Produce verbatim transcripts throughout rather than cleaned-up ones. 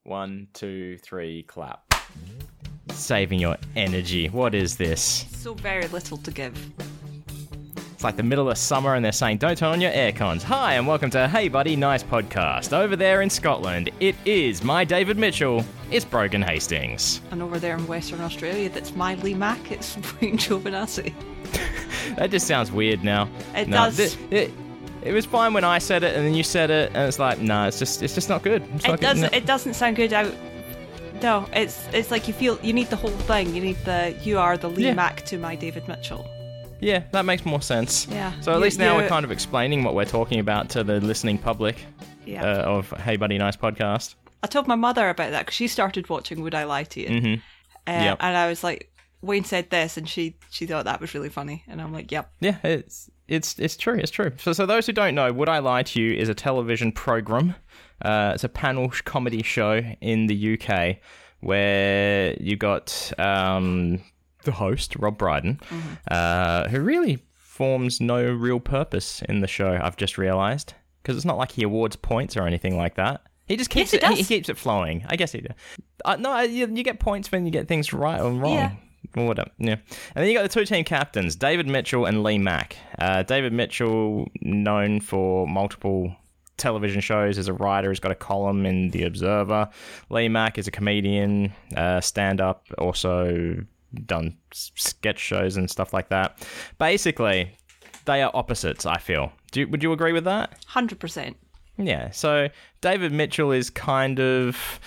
One, two, three, clap. Saving your energy. What is this? So very little to give. It's like the middle of summer and they're saying, don't turn on your air cons. Hi, and welcome to Hey Buddy, Nice Podcast. Over there in Scotland, it is my David Mitchell. It's Brogan Hastings. And over there in Western Australia, that's my Lee Mack. It's Wayne Jovinassi. That just sounds weird now. It no, does. Th- it, it was fine when I said it, and then you said it, and it's like, no, it's just, it's just not good. It's It not doesn't. Good. No. It doesn't sound good out. No, it's it's like you feel you need the whole thing. You need the you are the Lee Yeah. Mack to my David Mitchell. Yeah, that makes more sense. Yeah. So at You- least now you- we're kind of explaining what we're talking about to the listening public Yeah. uh, of Hey Buddy, Nice Podcast. I told my mother about that because she started watching Would I Lie to You, Mm-hmm. uh, Yep. and I was like, Wayne said this, and she she thought that was really funny, and I'm like, yep. Yeah, it's it's it's true. It's true. So, so those who don't know, Would I Lie to You is a television program. Uh, it's a panel sh- comedy show in the U K where you got um, the host Rob Brydon, Mm-hmm. uh, who really forms no real purpose in the show. I've just realised because it's not like he awards points or anything like that. He just keeps Yes, it. he He, he does. keeps it flowing. I guess he does. Uh, no, you, you get points when you get things right or wrong. Yeah. Or whatever. Yeah. And then you got the two team captains, David Mitchell and Lee Mack. Uh, David Mitchell, known for multiple television shows as a writer, has got a column in The Observer. Lee Mack is a comedian, uh, stand-up, also done s- sketch shows and stuff like that. Basically, they are opposites, I feel. Do you, would you agree with that? Hundred percent. Yeah, so David Mitchell is kind of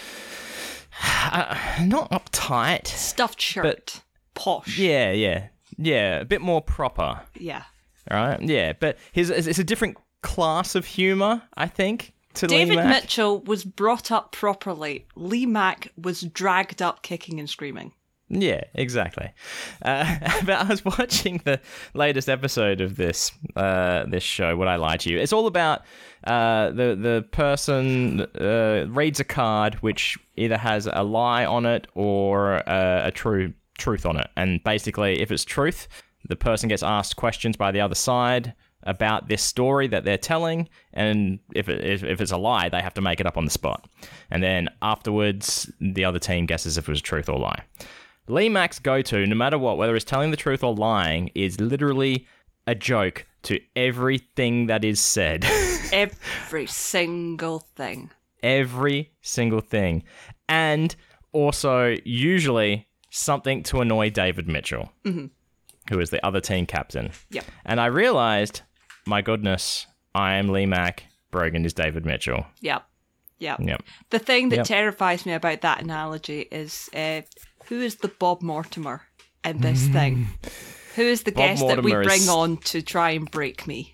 uh, not uptight. Stuffed shirt, But- posh. Yeah, yeah, yeah, a bit more proper, Yeah. right? Yeah, but his it's a different class of humor, I think. To David Lee Mack. Mitchell was brought up properly. Lee Mack was dragged up kicking and screaming. Yeah, exactly. Uh, but I was watching the latest episode of this uh, this show, Would I Lie to You? It's all about uh, the the person uh, reads a card which either has a lie on it or uh, a true truth on it, and basically, if it's truth, the person gets asked questions by the other side about this story that they're telling, and if it, if, if it's a lie, they have to make it up on the spot, and then afterwards, the other team guesses if it was truth or lie. Lee Mack's go-to, no matter what, whether it's telling the truth or lying, is literally a joke to everything that is said. Every single thing. Every single thing. And also, usually, something to annoy David Mitchell, Mm-hmm. who is the other team captain. Yep. And I realised, my goodness, I am Lee Mack, Brogan is David Mitchell. Yep. Yep. Yep. The thing that Yep. terrifies me about that analogy is uh, who is the Bob Mortimer in this thing? Who is the Bob guest that we Mortimer bring is- on to try and break me?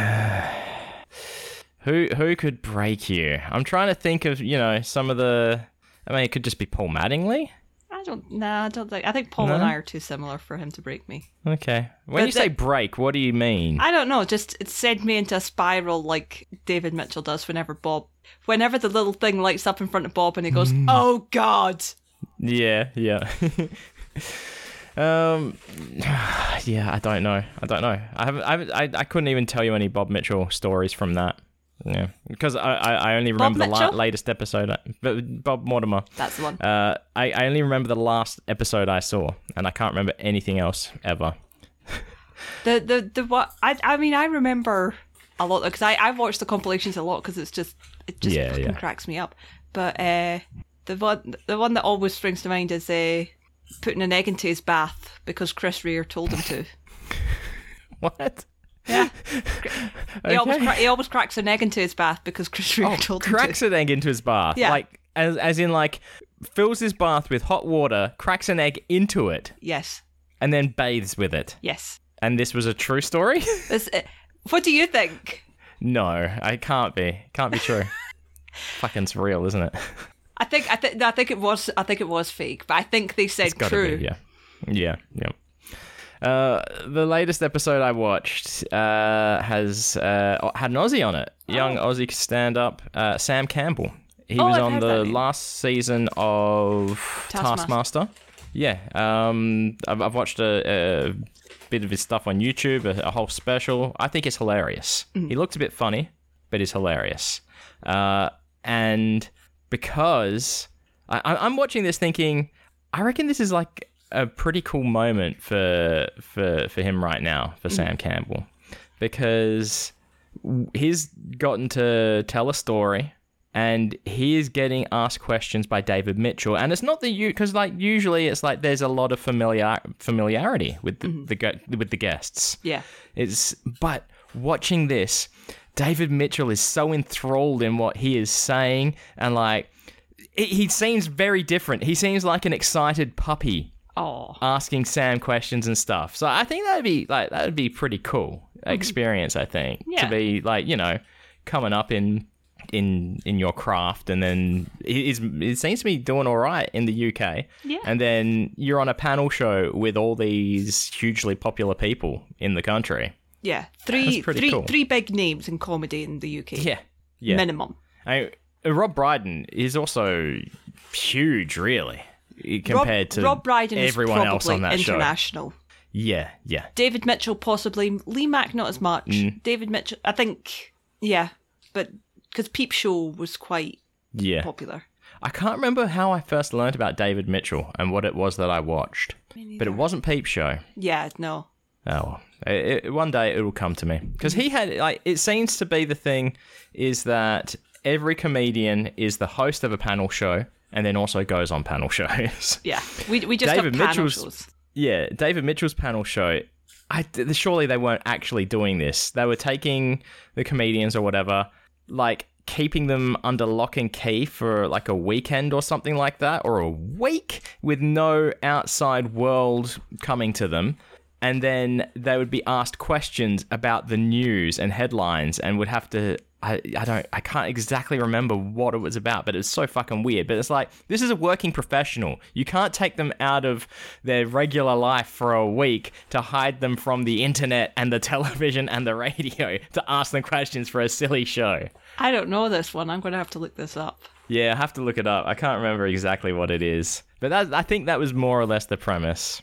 Who who could break you? I'm trying to think of, you know, some of the... I mean, it could just be Paul Mattingly. I don't. Nah, I don't think. I think Paul No? and I are too similar for him to break me. Okay. When But you say the- break, what do you mean? I don't know. Just it sent me into a spiral like David Mitchell does whenever Bob, whenever the little thing lights up in front of Bob and he goes, "Oh God." Yeah, yeah. um, yeah, I don't know. I don't know. I haven't. I, haven't, I I couldn't even tell you any Bob Mitchell stories from that. Yeah, because I I, I only Bob remember the la- Mitchell? latest episode. But Bob Mortimer. That's the one. Uh, I I only remember the last episode I saw, and I can't remember anything else ever. The the the what? I I mean I remember a lot because I I watched the compilations a lot because it's just it just Yeah, fucking yeah. cracks me up. But uh, the one the one that always springs to mind is uh, putting an egg into his bath because Chris Rea told him to. What? Yeah. He, always Okay. cra- he always cracks an egg into his bath because Chris Rea Oh, told him cracks to. an egg into his bath. Yeah. Like as as in like fills his bath with hot water, cracks an egg into it, Yes. and then bathes with it. Yes. And this was a true story? This, uh, what do you think? No, I can't be. Can't be true. Fucking surreal, isn't it? I think I think I think it was I think it was fake, but I think they said It's gotta true. be, yeah. Yeah, yeah. Uh, the latest episode I watched uh, has uh, had an Aussie on it. Young Oh. Aussie stand-up, uh, Sam Campbell. He Oh, was I've on heard the that name. last season of Taskmaster. Taskmaster. Yeah, um, I've, I've watched a, a bit of his stuff on YouTube, a, a whole special. I think it's hilarious. Mm. He looks a bit funny, but he's hilarious. Uh, and because I, I- I'm watching this thinking, I reckon this is like a pretty cool moment for for for him right now, for Sam Campbell, because he's gotten to tell a story. And he is getting asked questions by David Mitchell, and it's not the you because like usually it's like there's a lot of familiar familiarity with the, mm-hmm. the gu- with the guests. Yeah, it's but watching this, David Mitchell is so enthralled in what he is saying, and like it, he seems very different. He seems like an excited puppy, oh, asking Sam questions and stuff. So I think that'd be like that'd be pretty cool experience. Mm-hmm. I think yeah. to be like you know coming up in. in in your craft, and then it, it seems to be doing all right in the U K. Yeah. And then you're on a panel show with all these hugely popular people in the country. Yeah, three three cool. three big names in comedy in the U K. Yeah, yeah, minimum. I, Rob Brydon is also huge, really, compared Rob, to Rob Brydon everyone is else on that international. show. Yeah, yeah. David Mitchell possibly. Lee Mack not as much. Mm. David Mitchell, I think. Yeah, but. Because Peep Show was quite yeah. popular. I can't remember how I first learned about David Mitchell and what it was that I watched. But it wasn't Peep Show. Yeah, no. Oh, well. It, it, one day it will come to me. Because he had, like, it seems to be the thing is that every comedian is the host of a panel show and then also goes on panel shows. Yeah, we we just David have panel Mitchell's, shows. Yeah, David Mitchell's panel show, I, surely they weren't actually doing this. They were taking the comedians or whatever, like keeping them under lock and key for like a weekend or something like that, or a week with no outside world coming to them. And then they would be asked questions about the news and headlines and would have to, I, I don't, I can't exactly remember what it was about, but it was so fucking weird. But it's like, this is a working professional. You can't take them out of their regular life for a week to hide them from the internet and the television and the radio to ask them questions for a silly show. I don't know this one. I'm going to have to look this up. Yeah, I have to look it up. I can't remember exactly what it is. But that, I think that was more or less the premise.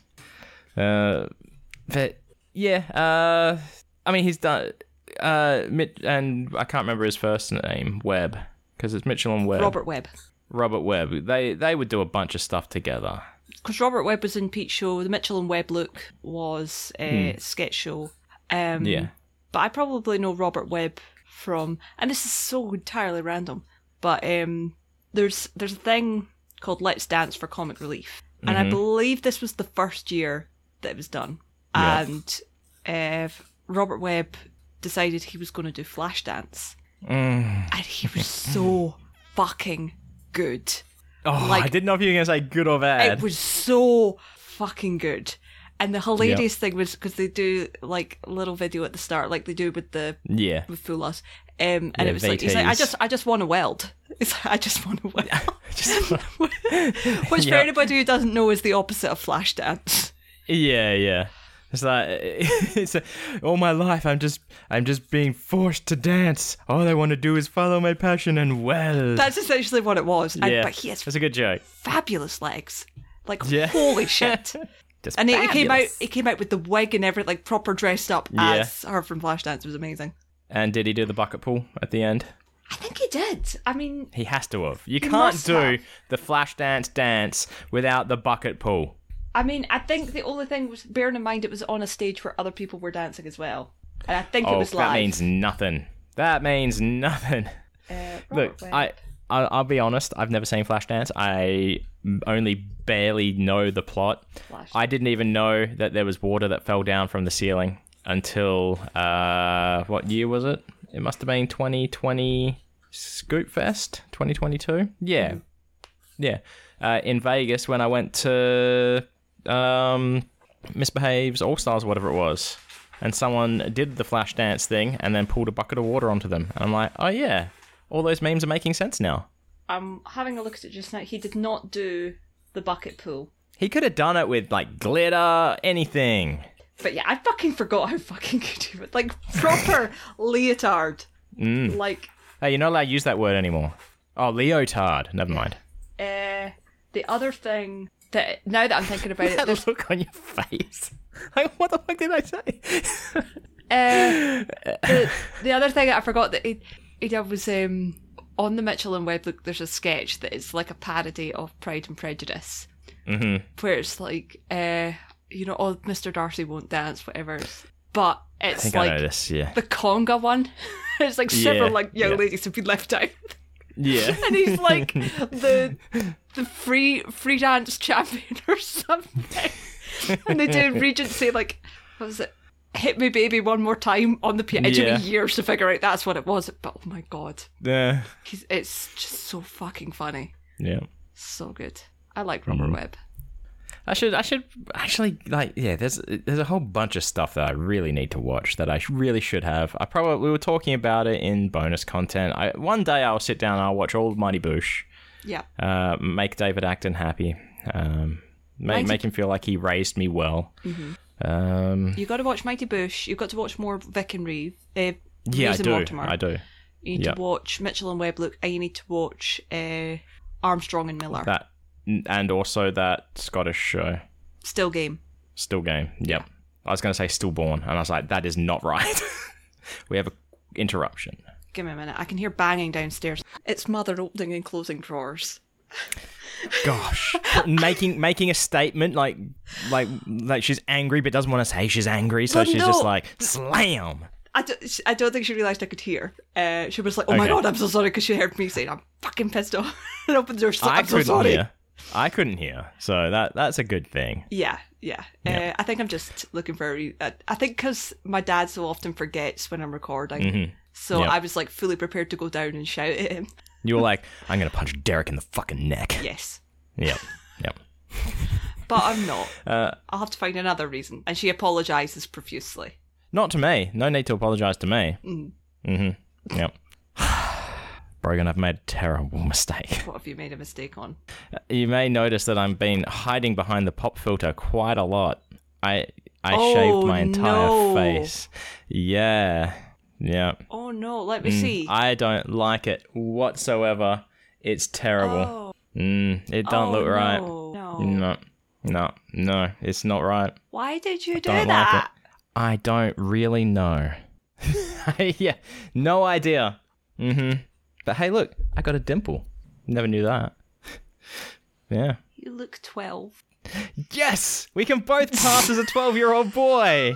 Uh... But yeah, uh, I mean, he's done, uh, Mit- and I can't remember his first name, Webb, because it's Mitchell and Webb. Robert Webb. Robert Webb. They they would do a bunch of stuff together. Because Robert Webb was in Pete's show. The Mitchell and Webb look was a hmm. sketch show. Um, yeah. But I probably know Robert Webb from, and this is so entirely random, but um, there's there's a thing called Let's Dance for Comic Relief, and mm-hmm. I believe this was the first year that it was done. Yeah. And uh, Robert Webb decided he was going to do Flashdance. Mm. And he was so fucking good. Oh, like, I didn't know if you were going to say good or bad. It was so fucking good. And the hilarious yep. thing was because they do like a little video at the start, like they do with the yeah with Fool Us. Um, and yeah, it was like, he's like, I just, I just want to weld. It's like, I just want to weld. just wanna... Which yep. for anybody who doesn't know is the opposite of Flashdance. Yeah, yeah. It's like it's a, all my life I'm just I'm just being forced to dance. All I want to do is follow my passion and well. That's essentially what it was. And, yeah, but he has that's a good joke. Fabulous legs, like yeah. holy shit. Just and he, he fabulous. came out. He came out with the wig and everything, like proper dressed up yeah. as her from Flashdance. It was amazing. And did he do the bucket pool at the end? I think he did. I mean, he has to have. You he can't do have. the Flashdance dance without the bucket pool. I mean, I think the only thing was, bearing in mind it was on a stage where other people were dancing as well. And I think oh, it was live. That means nothing. That means nothing. Uh, Look, I, I, I'll be honest, I've never seen Flashdance. I only barely know the plot. Flash. I didn't even know that there was water that fell down from the ceiling until, uh, what year was it? It must have been twenty twenty Scoop Fest, twenty twenty-two? Yeah. Mm-hmm. Yeah. Uh, in Vegas when I went to... Um, Misbehaves All Stars, whatever it was, and someone did the flash dance thing and then pulled a bucket of water onto them, and I'm like, oh yeah, all those memes are making sense now. I'm having a look at it just now. He did not do the bucket pool. He could have done it with like glitter, anything. But yeah, I fucking forgot how fucking good he was. Like proper leotard. Mm. Like, hey, you're not allowed to use that word anymore. Oh, leotard. Never mind. Uh, the other thing. That, now that I'm thinking about it, that there's... look on your face. Like, what the fuck did I say? uh, the, the other thing I forgot that he, he did was um, on the Mitchell and Webb, look, there's a sketch that is like a parody of Pride and Prejudice, Mm-hmm. where it's like, uh, you know, oh, Mister Darcy won't dance, whatever. But I it's think like I know this, yeah. the conga one. It's like several Yeah, like young yeah. ladies have been left out. Yeah. And he's like the the free free dance champion or something. And they do Regency like, what was it? Hit Me Baby One More Time on the piano. It took Yeah. me years to figure out that's what it was. But oh my god, Yeah. he's, it's just so fucking funny. Yeah. So good. I like Robert Mhm. Webb. I should, I should actually like, yeah. There's, there's a whole bunch of stuff that I really need to watch that I really should have. I probably we were talking about it in bonus content. I one day I'll sit down and I'll watch all of Mighty Boosh. Yeah. Uh, make David Acton happy. Um, make Mighty- make him feel like he raised me well. Mm-hmm. Um, You got to watch Mighty Boosh. You've got to watch more Vic and Reeve. Uh, yeah, I Reeves and do. Mortimer. I do. You need Yep. to watch Mitchell and Webb. Look, and you need to watch uh, Armstrong and Miller. That and also that Scottish show, Still Game. Still Game. Yep. I was going to say Stillborn, and I was like, that is not right. We have a interruption. Give me a minute. I can hear banging downstairs. It's mother opening and closing drawers. Gosh, making making a statement like like like she's angry but doesn't want to say she's angry, so But she's no. just like slam. I don't, I don't think she realised I could hear. Uh, she was like, oh my Okay. god, I'm so sorry, because she heard me saying, I'm fucking pissed off. And opened the door, she's like, I I'm so couldn't sorry. hear. I couldn't hear, so that that's a good thing. Yeah, yeah. Yeah. Uh, I think I'm just looking for a re- uh, I think because my dad so often forgets when I'm recording. Mhm. So Yep. I was like fully prepared to go down and shout at him. You were like, I'm gonna punch Derek in the fucking neck. Yes. Yep. Yep. But I'm not. Uh, I'll have to find another reason. And she apologises profusely. not to me. No need to apologize to me. Mm. Mm-hmm. Yep. Brogan, I've made a terrible mistake. What have you made a mistake on? You may notice that I've been hiding behind the pop filter quite a lot. I I Oh, shaved my entire no. face. Yeah. Yeah. Oh no, let me Mm, see. I don't like it whatsoever. It's terrible. Oh, Mm, it don't oh, look right. no. No. No. No. No. It's not right. Why did you do Don't like that? it. I don't really know. Yeah. No idea. Mm-hmm. But hey, look. I got a dimple. Never knew that. Yeah. You look twelve. Yes! We can both pass as a twelve-year-old boy!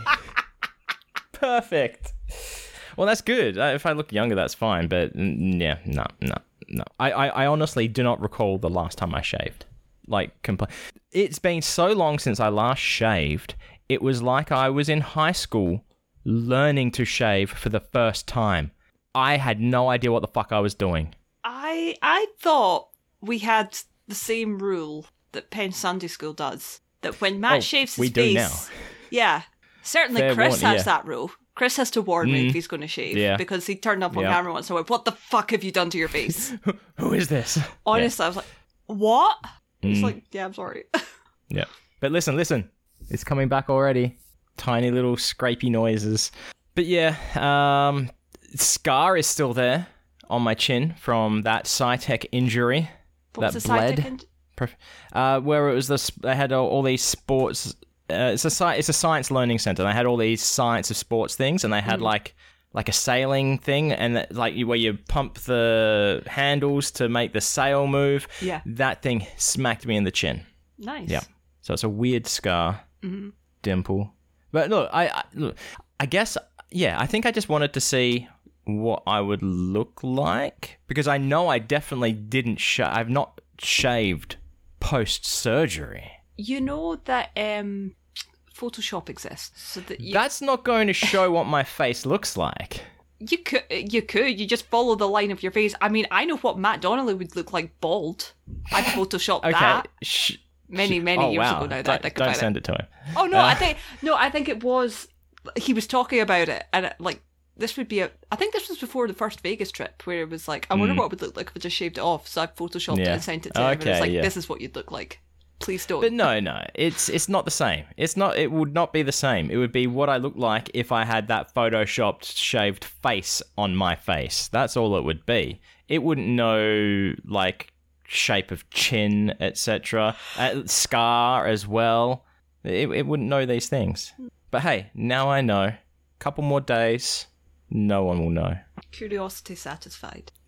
Perfect. Well, that's good. Uh, If I look younger, that's fine. But mm, yeah, no, no, no. I, I, I honestly do not recall the last time I shaved. Like, compl- it's been so long since I last shaved. It was like I was in high school learning to shave for the first time. I had no idea what the fuck I was doing. I I thought we had the same rule that Penn Sunday School does. That when Matt Oh, shaves his we do face, now. yeah, certainly Fair Chris warning, has yeah. that rule. Chris has to warn me Mm. if he's going to shave Yeah. because he turned up on Yeah. camera once and went, "What the fuck have you done to your face?" Who is this? Honestly, I was like, "What?" He's Mm. like, "Yeah, I'm sorry." Yeah. But listen, listen. It's coming back already. Tiny little scrapey noises. But yeah, um, scar is still there on my chin from that Cytec injury. What's that the side bled. ticket? Perf- Uh, where it was the sp- they had all, all these sports. Uh, it's a sci- it's a science learning center. They had all these science of sports things, and they had like like a sailing thing, and that, like you, where you pump the handles to make the sail move. Yeah. That thing smacked me in the chin. Nice. Yeah. So it's a weird scar, Mhm. dimple. But look, I, I look, I guess yeah. I think I just wanted to see what I would look like because I know I definitely didn't. Sh- I've not shaved post surgery. You know that um, Photoshop exists, so that you That's not going to show what my face looks like. you could you could you just follow the line of your face. I mean, I know what Matt Donnelly would look like bald. I photoshopped Okay. that Sh- many sh- many oh, years wow. ago now. That I Don't, think don't about send it. it to him. Oh no, Uh, I think no, I think it was he was talking about it, and it, like this would be a. I think this was before the first Vegas trip where it was like, I wonder what it would look like if I just shaved it off. So I photoshopped it Hmm. Yeah. and sent it to him, and it was Okay, like, yeah. this is what you'd look like. Please don't. But no, no, it's it's not the same. It's not. It would not be the same. It would be what I look like if I had that photoshopped shaved face on my face. That's all it would be. It wouldn't know like shape of chin, et cetera. Uh, scar as well. It it wouldn't know these things. But hey, now I know. Couple more days, no one will know. Curiosity satisfied.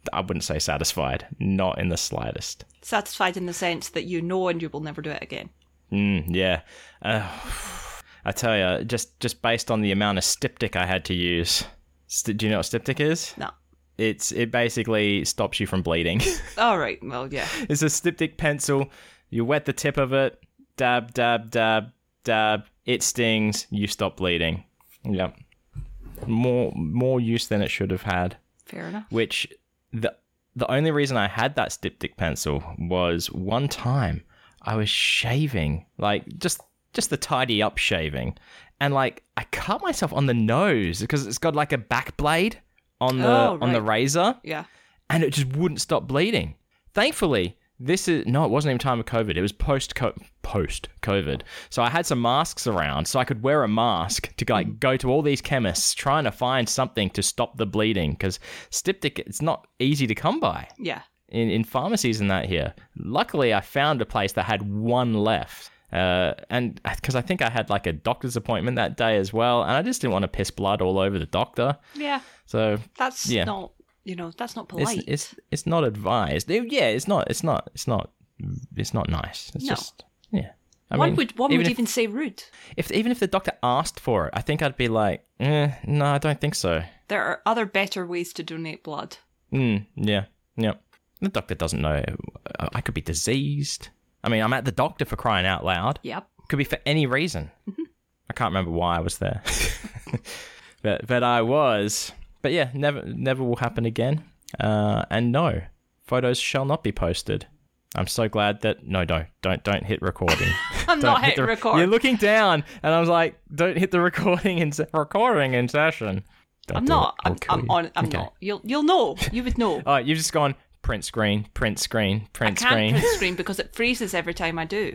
I wouldn't say satisfied. Not in the slightest. Satisfied in the sense that you know and you will never do it again. Mm, yeah. Uh, I tell you, just, just based on the amount of styptic I had to use. St- do you know what styptic is? No. It's It basically stops you from bleeding. All right. Well, yeah. It's a styptic pencil. You wet the tip of it. Dab, dab, dab, dab. It stings. You stop bleeding. Yep. More more use than it should have had. Fair enough. Which the the only reason I had that styptic pencil was one time I was shaving, like just just the tidy up shaving, and like I cut myself on the nose because it's got like a back blade on the Oh, on the right. razor, Yeah. and it just wouldn't stop bleeding. Thankfully, this is no, it wasn't even time of COVID. It was post post COVID. So I had some masks around, so I could wear a mask to like go to all these chemists trying to find something to stop the bleeding because styptic, it's not easy to come by Yeah. in in pharmacies and that here. Luckily, I found a place that had one left. Uh, and because I think I had like a doctor's appointment that day as well, and I just didn't want to piss blood all over the doctor. Yeah. So That's yeah. not, you know, that's not it's polite. it's it's not advised. It- yeah, it's not. It's not. It's not. It's not nice. It's No. just yeah. I one mean, would one even would if, even say rude. if even if the doctor asked for it, I think I'd be like, eh, no, I don't think so. There are other better ways to donate blood. Mm, yeah, yeah. The doctor doesn't know. I could be diseased. I mean, I'm at the doctor for crying out loud. Yep. Could be for any reason. Mm-hmm. I can't remember why I was there, but but I was. But yeah, never never will happen again. Uh, and no, photos shall not be posted. I'm so glad that no, don't don't don't hit recording. I'm Don't not hit hitting the- record. You're looking down, and I was like, don't hit the recording in se- recording in session. Don't I'm do not. it. I'll I'm, kill I'm you. on. I'm Okay. not. You'll you'll know. You would know. All right, you've just gone print screen, print screen, I print can't screen. print screen because it freezes every time I do.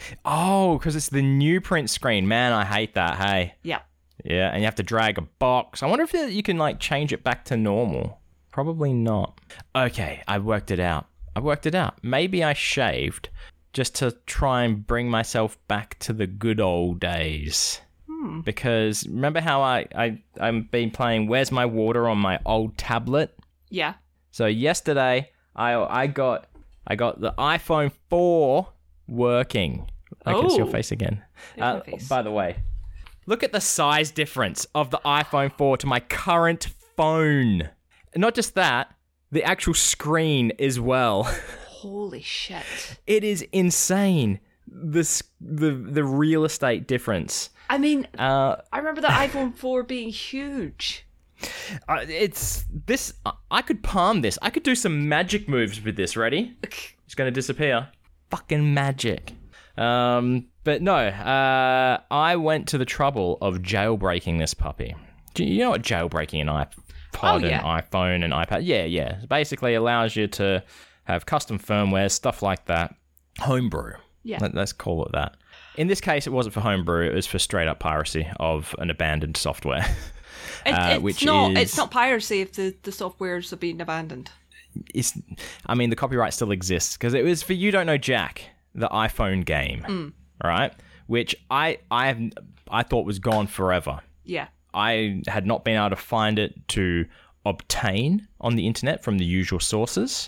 Oh, because it's the new print screen. Man, I hate that. Hey. Yeah. Yeah, and you have to drag a box. I wonder if you can like change it back to normal. Probably not. Okay, I worked it out. I worked it out. Maybe I shaved just to try and bring myself back to the good old days. Hmm. Because remember how I, I, I've been playing Where's My Water on my old tablet? Yeah. So yesterday, I I got I got the iPhone four working. I can see your Oh. face again. There's Uh, my face. by the way, look at the size difference of the iPhone four to my current phone. Not just that, the actual screen as well. Holy shit. It is insane. This the the real estate difference. I mean, Uh, I remember the iPhone four being huge. uh, it's this. I could palm this. I could do some magic moves with this. Ready? It's going to disappear. Fucking magic. Um, but no, uh, I went to the trouble of jailbreaking this puppy. Do you know what jailbreaking an iPod Oh, yeah. and iPhone and iPad? Yeah, yeah. It basically allows you to have custom firmware, stuff like that. Homebrew. Yeah. Let, let's call it that. In this case, it wasn't for homebrew. It was for straight up piracy of an abandoned software. It, Uh, it's which not. is- It's not piracy if the the softwares are being abandoned. It's, I mean, the copyright still exists because it was for You Don't Know Jack, the iPhone game, right? Which I I have I thought was gone forever. Yeah. I had not been able to find it to obtain on the internet from the usual sources.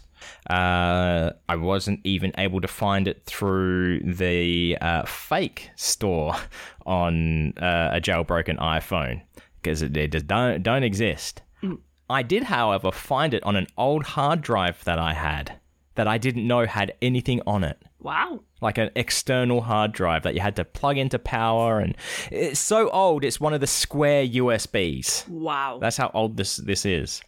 Uh, I wasn't even able to find it through the uh, fake store on uh, a jailbroken iPhone because it, it just don't don't exist. I did, however, find it on an old hard drive that I had that I didn't know had anything on it. Wow. Like an external hard drive that you had to plug into power, and it's so old. It's one of the square U S Bs. Wow. That's how old this this is.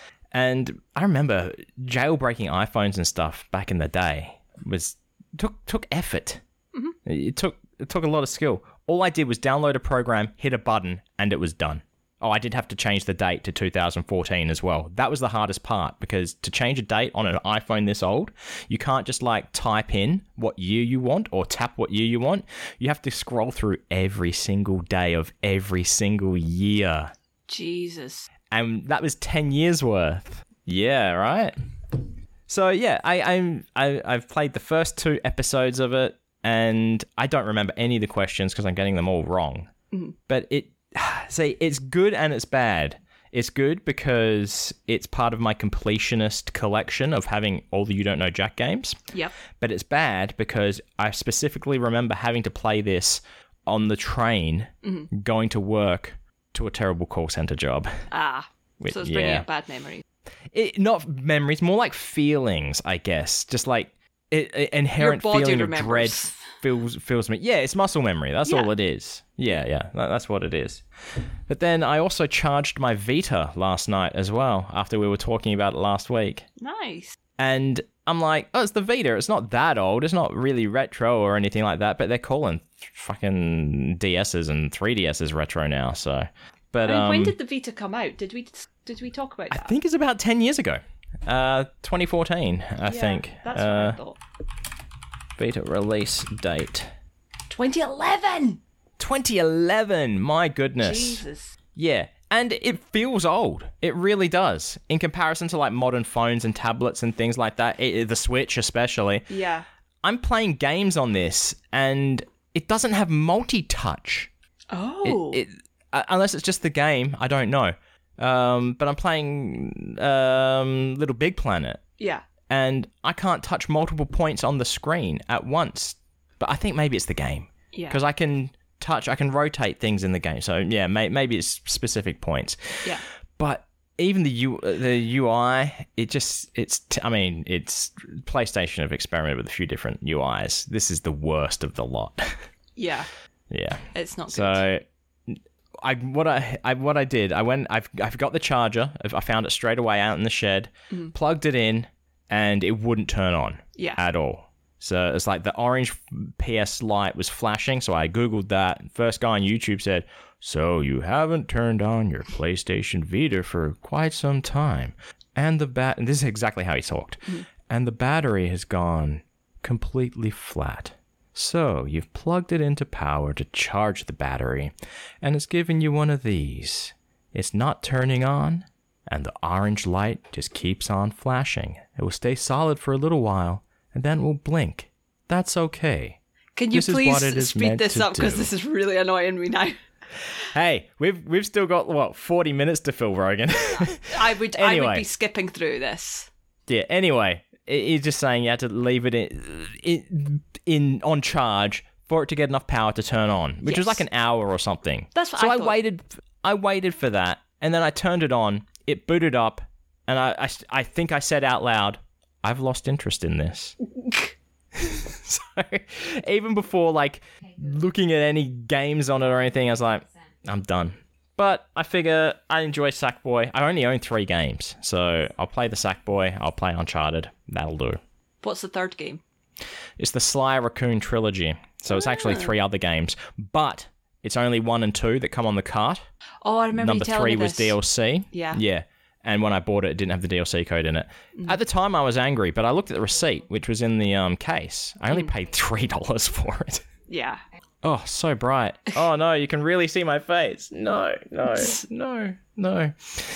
And I remember jailbreaking iPhones and stuff back in the day was took took effort. Mm-hmm. It took it took a lot of skill. All I did was download a program, hit a button, and it was done. Oh, I did have to change the date to two thousand fourteen as well. That was the hardest part because to change a date on an iPhone this old, you can't just like type in what year you want or tap what year you want. You have to scroll through every single day of every single year. Jesus. And that was ten years worth. Yeah, right? So yeah, I, I'm, I, I've played the first two episodes of it, and I don't remember any of the questions because I'm getting them all wrong. Mm-hmm. But it, see, it's good and it's bad. It's good because it's part of my completionist collection of having all the You Don't Know Jack games. Yep. But it's bad because I specifically remember having to play this on the train mm-hmm. going to work to a terrible call center job. Ah, Which, so it's bringing yeah. up bad memories. It, not memories, more like feelings, I guess. Just like it, it, inherent Your body feeling remembers. of dread feels feels me. Yeah, it's muscle memory. That's yeah. all it is. Yeah, yeah, that, that's what it is. But then I also charged my Vita last night as well, after we were talking about it last week. Nice. And I'm like, oh, it's the Vita. It's not that old. It's not really retro or anything like that. But they're calling fucking D S's and three D S's retro now. So, but I mean, um, when did the Vita come out? Did we did we talk about that? I think it's about ten years ago. Uh, twenty fourteen, I yeah, think. That's uh, what I thought. Vita release date. twenty eleven. twenty eleven. My goodness. Jesus. Yeah. And it feels old. It really does. In comparison to like modern phones and tablets and things like that, it, the Switch especially. Yeah. I'm playing games on this and it doesn't have multi-touch. Oh. It, it, uh, unless it's just the game, I don't know. Um, but I'm playing um, Little Big Planet. Yeah. And I can't touch multiple points on the screen at once. But I think maybe it's the game. Yeah. Because I can touch, I can rotate things in the game. So yeah, may, maybe it's specific points. Yeah. But even the U, the U I, it just, it's, t- I mean, it's PlayStation have experimented with a few different U Is. This is the worst of the lot. Yeah. Yeah. It's not good. So I what I, I what I did, I went, I've I've got the charger. I found it straight away out in the shed, mm. plugged it in, and it wouldn't turn on. Yeah. At all. So it's like the orange P S light was flashing. So I Googled that. First guy on YouTube said, so you haven't turned on your PlayStation Vita for quite some time. And the bat, and this is exactly how he talked. Mm-hmm. And the battery has gone completely flat. So you've plugged it into power to charge the battery. And it's giving you one of these. It's not turning on. And the orange light just keeps on flashing. It will stay solid for a little while. And then we'll blink. That's okay. Can you this please speed this up because this is really annoying me now. Hey, we've we've still got what forty minutes to fill, Rogan. I would anyway. I would be skipping through this. Yeah. Anyway, he's just saying you had to leave it in, in in on charge for it to get enough power to turn on, which yes. was like an hour or something. That's what so I, I thought. waited. I waited for that, and then I turned it on. It booted up, and I I, I think I said out loud, I've lost interest in this. So even before like looking at any games on it or anything, I was like, I'm done. But I figure I enjoy Sackboy. I only own three games, so I'll play the Sackboy. I'll play Uncharted. That'll do. What's the third game? It's the Sly Raccoon trilogy. So it's actually three other games, but it's only one and two that come on the cart. Oh, I remember Number you telling three me was this. D L C. Yeah. Yeah. And when I bought it, it didn't have the D L C code in it. Mm. At the time, I was angry, but I looked at the receipt, which was in the um, case. I only mm. paid three dollars for it. Yeah. Oh, so bright. Oh, no, you can really see my face. No, no, no, no.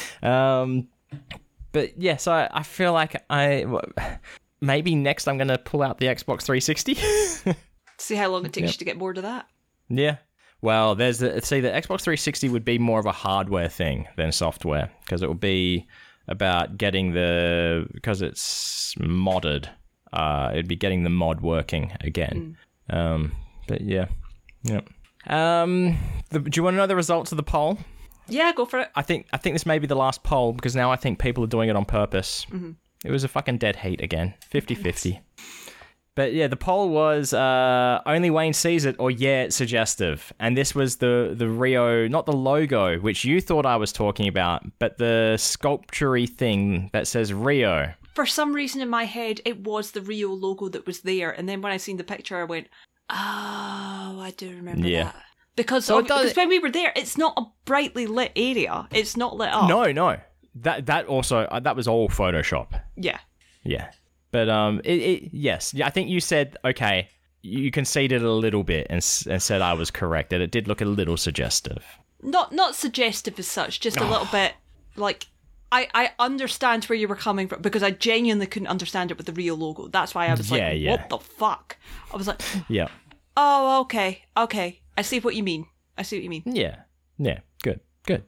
Um, but, yes, yeah, so I, I feel like I... Maybe next I'm going to pull out the Xbox three sixty. See how long it takes yep. you to get bored of that. Yeah. Well, there's the, see, the Xbox three sixty would be more of a hardware thing than software, because it would be about getting the, because it's modded, uh, it'd be getting the mod working again. Mm. Um, but yeah, yeah. Um, the, do you want to know the results of the poll? Yeah, go for it. I think I think this may be the last poll, because now I think people are doing it on purpose. Mm-hmm. It was a fucking dead heat again, fifty-fifty. But yeah, the poll was uh, only Wayne sees it, or yeah, it's suggestive. And this was the, the Rio, not the logo, which you thought I was talking about, but the sculpture-y thing that says Rio. For some reason in my head, it was the Rio logo that was there. And then when I seen the picture, I went, oh, I do remember yeah. that. Because, so of, because when we were there, it's not a brightly lit area. It's not lit up. No, no. That that also, uh, that was all Photoshop. Yeah. Yeah. But um, it, it yes, yeah. I think you said okay. You conceded a little bit and, and said I was correct that it did look a little suggestive. Not not suggestive as such, just a little bit like I, I understand where you were coming from because I genuinely couldn't understand it with the Rio logo. That's why I was yeah, like, yeah. what the fuck? I was like, yeah. Oh, okay, okay. I see what you mean. I see what you mean. Yeah, yeah. Good, good.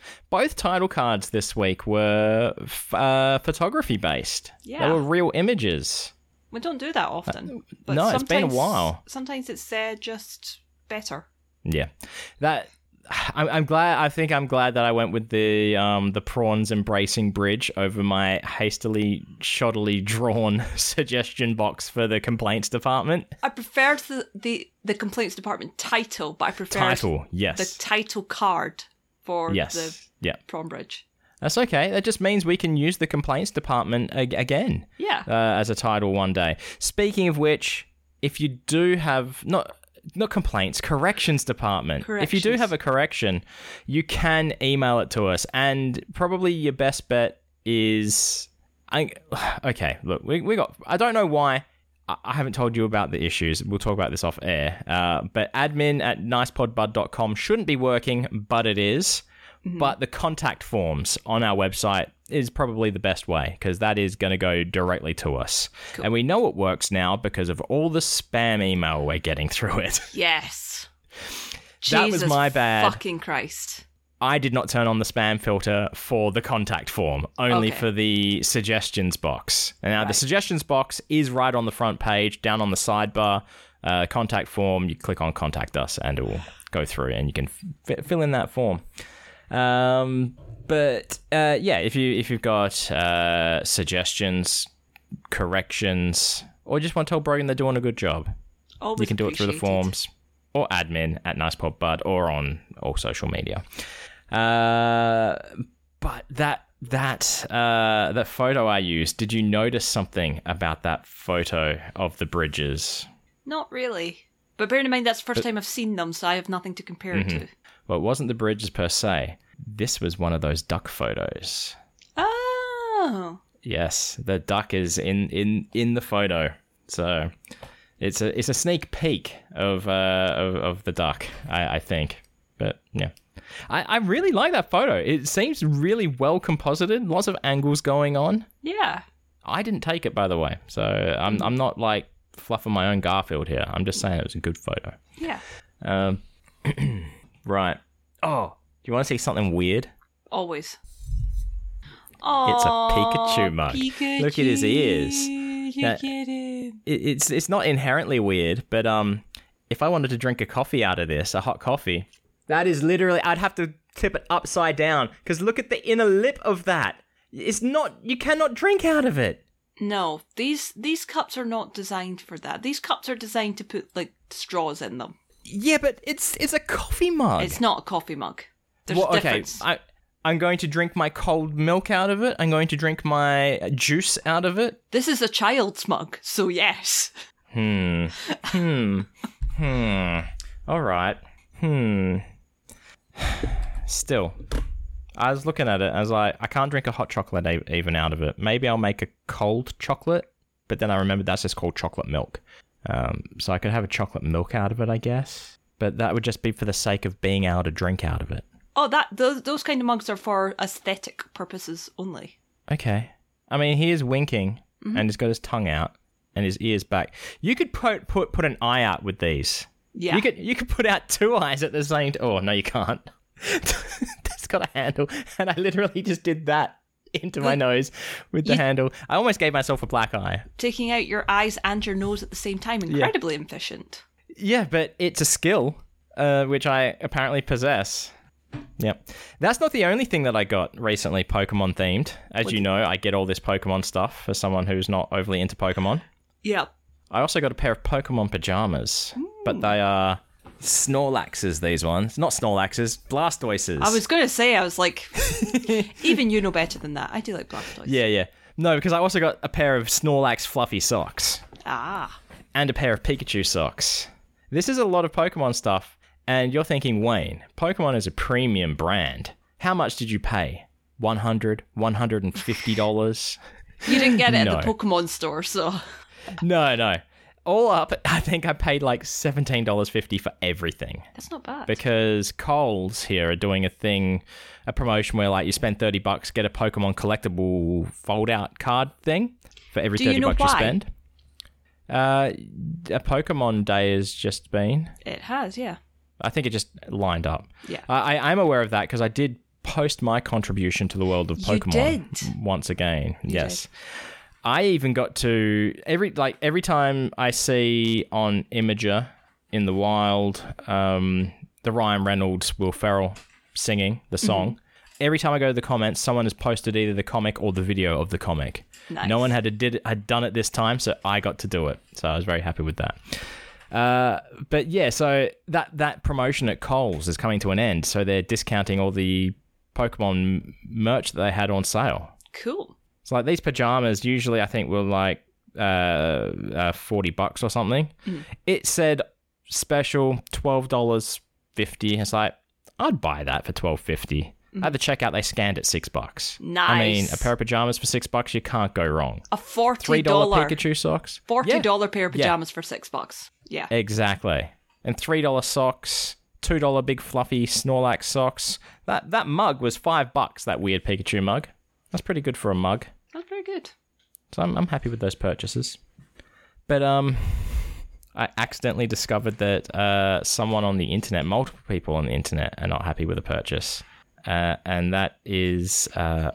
Both title cards this week were f- uh, photography based. Yeah. They were real images. We don't do that often. But no, it's been a while. Sometimes it's uh, just better. Yeah, that I'm, I'm glad. I think I'm glad that I went with the um, the prawns embracing bridge over my hastily, shoddily drawn suggestion box for the complaints department. I preferred the, the, the complaints department title, but I preferred Title, yes, the title card for yes, the yeah, prawn bridge. That's okay. That just means we can use the complaints department ag- again, Yeah, uh, as a title one day. Speaking of which, if you do have not. Not complaints, corrections department. If you do have a correction, you can email it to us. And probably your best bet is... I, okay, look, we, we got... I don't know why I, I haven't told you about the issues. We'll talk about this off air. Uh, but admin at nice pod bud dot com shouldn't be working, but it is. Mm-hmm. But the contact forms on our website is probably the best way, because that is going to go directly to us. Cool. And we know it works now because of all the spam email we're getting through it. Yes. That Jesus was my bad. Fucking Christ. I did not turn on the spam filter for the contact form, only okay. for the suggestions box. And now right. the suggestions box is right on the front page, down on the sidebar, uh, contact form. You click on contact us and it will go through and you can f- fill in that form. Um, but uh, yeah, if you if you've got uh, suggestions, corrections, or just want to tell Brogan they're doing a good job, Always you can do it through the forms or admin at nicepodbud or on all social media. Uh, but that that uh, that photo I used, did you notice something about that photo of the bridges? Not really, but bearing in mind that's the first but, time I've seen them, so I have nothing to compare mm-hmm. it to. Well, it wasn't the bridges per se. This was one of those duck photos. Oh. Yes, the duck is in, in, in the photo. So it's a it's a sneak peek of uh of, of the duck, I, I think. But yeah. I, I really like that photo. It seems really well composited, lots of angles going on. Yeah. I didn't take it, by the way. So I'm I'm not like fluffing my own Garfield here. I'm just saying it was a good photo. Yeah. Um Right. Oh, do you want to see something weird? Always. Oh, it's a Pikachu mug. Pikachu. Look at his ears. Look at him. It, it's it's not inherently weird, but um, if I wanted to drink a coffee out of this, a hot coffee, that is literally, I'd have to tip it upside down because look at the inner lip of that. It's not. You cannot drink out of it. No, these these cups are not designed for that. These cups are designed to put like straws in them. Yeah, but it's it's a coffee mug. It's not a coffee mug. There's well, a difference. Okay, I, I'm going to drink my cold milk out of it. I'm going to drink my juice out of it. This is a child's mug, so yes. Hmm. Hmm. hmm. All right. Hmm. Still, I was looking at it. I was like, I can't drink a hot chocolate even out of it. Maybe I'll make a cold chocolate, but then I remembered that's just called chocolate milk. Um, so I could have a chocolate milk out of it, I guess. But that would just be for the sake of being able to drink out of it. Oh, that those those kind of mugs are for aesthetic purposes only. Okay. I mean, he is winking, mm-hmm. and he's got his tongue out and his ears back. You could put put put an eye out with these. Yeah. You could you could put out two eyes at the same time. Oh, no, you can't. That's got a handle, and I literally just did that into my nose with the you, handle. I almost gave myself a black eye. Taking out your eyes and your nose at the same time, incredibly yeah. efficient. Yeah, but it's a skill, uh, which I apparently possess. Yep. That's not the only thing that I got recently Pokemon themed. As what you know, I get all this Pokemon stuff for someone who's not overly into Pokemon. Yeah. I also got a pair of Pokemon pajamas, Ooh. But they are Snorlaxes, these ones. Not Snorlaxes, Blastoises. I was going to say, I was like, even you know better than that. I do like Blastoise. Yeah, yeah. No, because I also got a pair of Snorlax fluffy socks. Ah. And a pair of Pikachu socks. This is a lot of Pokemon stuff. And you're thinking, Wayne, Pokemon is a premium brand. How much did you pay? one hundred dollars? one hundred fifty dollars? You didn't get it no. at the Pokemon store, so... No, no. All up, I think I paid like seventeen dollars fifty for everything. That's not bad. Because Kohl's here are doing a thing, a promotion where like you spend thirty bucks, get a Pokemon collectible fold-out card thing for every Do thirty you know bucks why? you spend. Uh, a Pokemon Day has just been. It has, yeah. I think it just lined up. Yeah. I, I'm aware of that because I did post my contribution to the world of You Pokemon did. once again. You yes. did. I even got to every like every time I see on Imager in the wild um, the Ryan Reynolds, Will Ferrell singing the song. Mm-hmm. Every time I go to the comments, someone has posted either the comic or the video of the comic. Nice. No one had did had done it this time, so I got to do it. So I was very happy with that. Uh, but yeah, so that that promotion at Kohl's is coming to an end, so they're discounting all the Pokemon merch that they had on sale. Cool. It's like these pajamas usually I think were like uh, uh forty bucks or something. Mm. It said special twelve dollars fifty. It's like I'd buy that for twelve fifty. Mm. At the checkout they scanned at six bucks. Nice. I mean, a pair of pajamas for six bucks, you can't go wrong. A forty three dollar Pikachu socks. Forty dollar yeah. pair of pajamas yeah. for six bucks. Yeah. Exactly. And three dollar socks. Two dollar big fluffy Snorlax socks. That that mug was five bucks. That weird Pikachu mug. That's pretty good for a mug. That's very good. So I'm I'm happy with those purchases. But um, I accidentally discovered that uh someone on the internet, multiple people on the internet, are not happy with a purchase, uh, and that is uh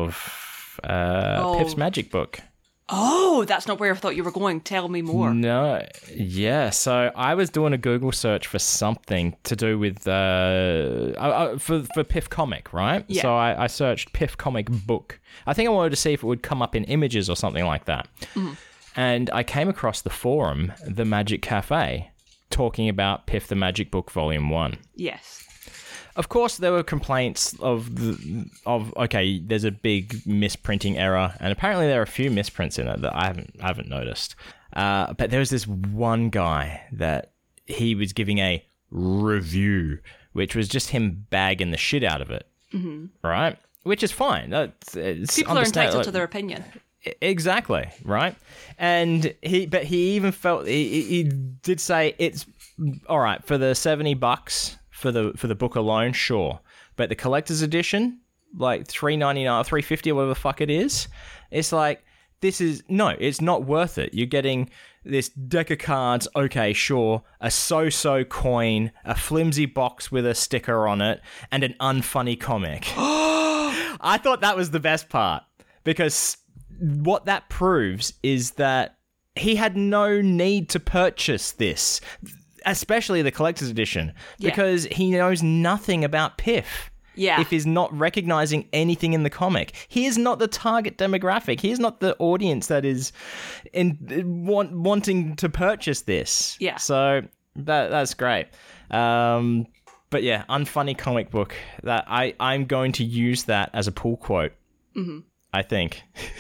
of uh oh. Pip's Magic Book. Oh, that's not where I thought you were going. Tell me more. No, yeah. So I was doing a Google search for something to do with uh, uh for for Piff Comic, right? Yeah. So I, I searched Piff Comic Book. I think I wanted to see if it would come up in images or something like that. Mm-hmm. And I came across the forum, The Magic Cafe, talking about Piff the Magic Book Volume One. Yes. Of course, there were complaints of the, of okay, there's a big misprinting error, and apparently there are a few misprints in it that I haven't I haven't noticed. Uh, but there was this one guy that he was giving a review, which was just him bagging the shit out of it, mm-hmm. right? Which is fine. It's, it's People are entitled like, to their opinion. Exactly, right? And he, but he even felt he, he did say it's all right for the seventy bucks. For the for the book alone, sure. But the collector's edition, like three ninety-nine, three fifty, or whatever the fuck it is, it's like, this is, no, it's not worth it. You're getting this deck of cards, okay, sure, a so-so coin, a flimsy box with a sticker on it, and an unfunny comic. I thought that was the best part, because what that proves is that he had no need to purchase this, especially the collector's edition, because yeah. he knows nothing about Piff. Yeah. If he's not recognizing anything in the comic, he is not the target demographic. He is not the audience that is in want, wanting to purchase this. Yeah. So that that's great. Um, but yeah, unfunny comic book. That I I'm going to use that as a pull quote. Mm-hmm. I think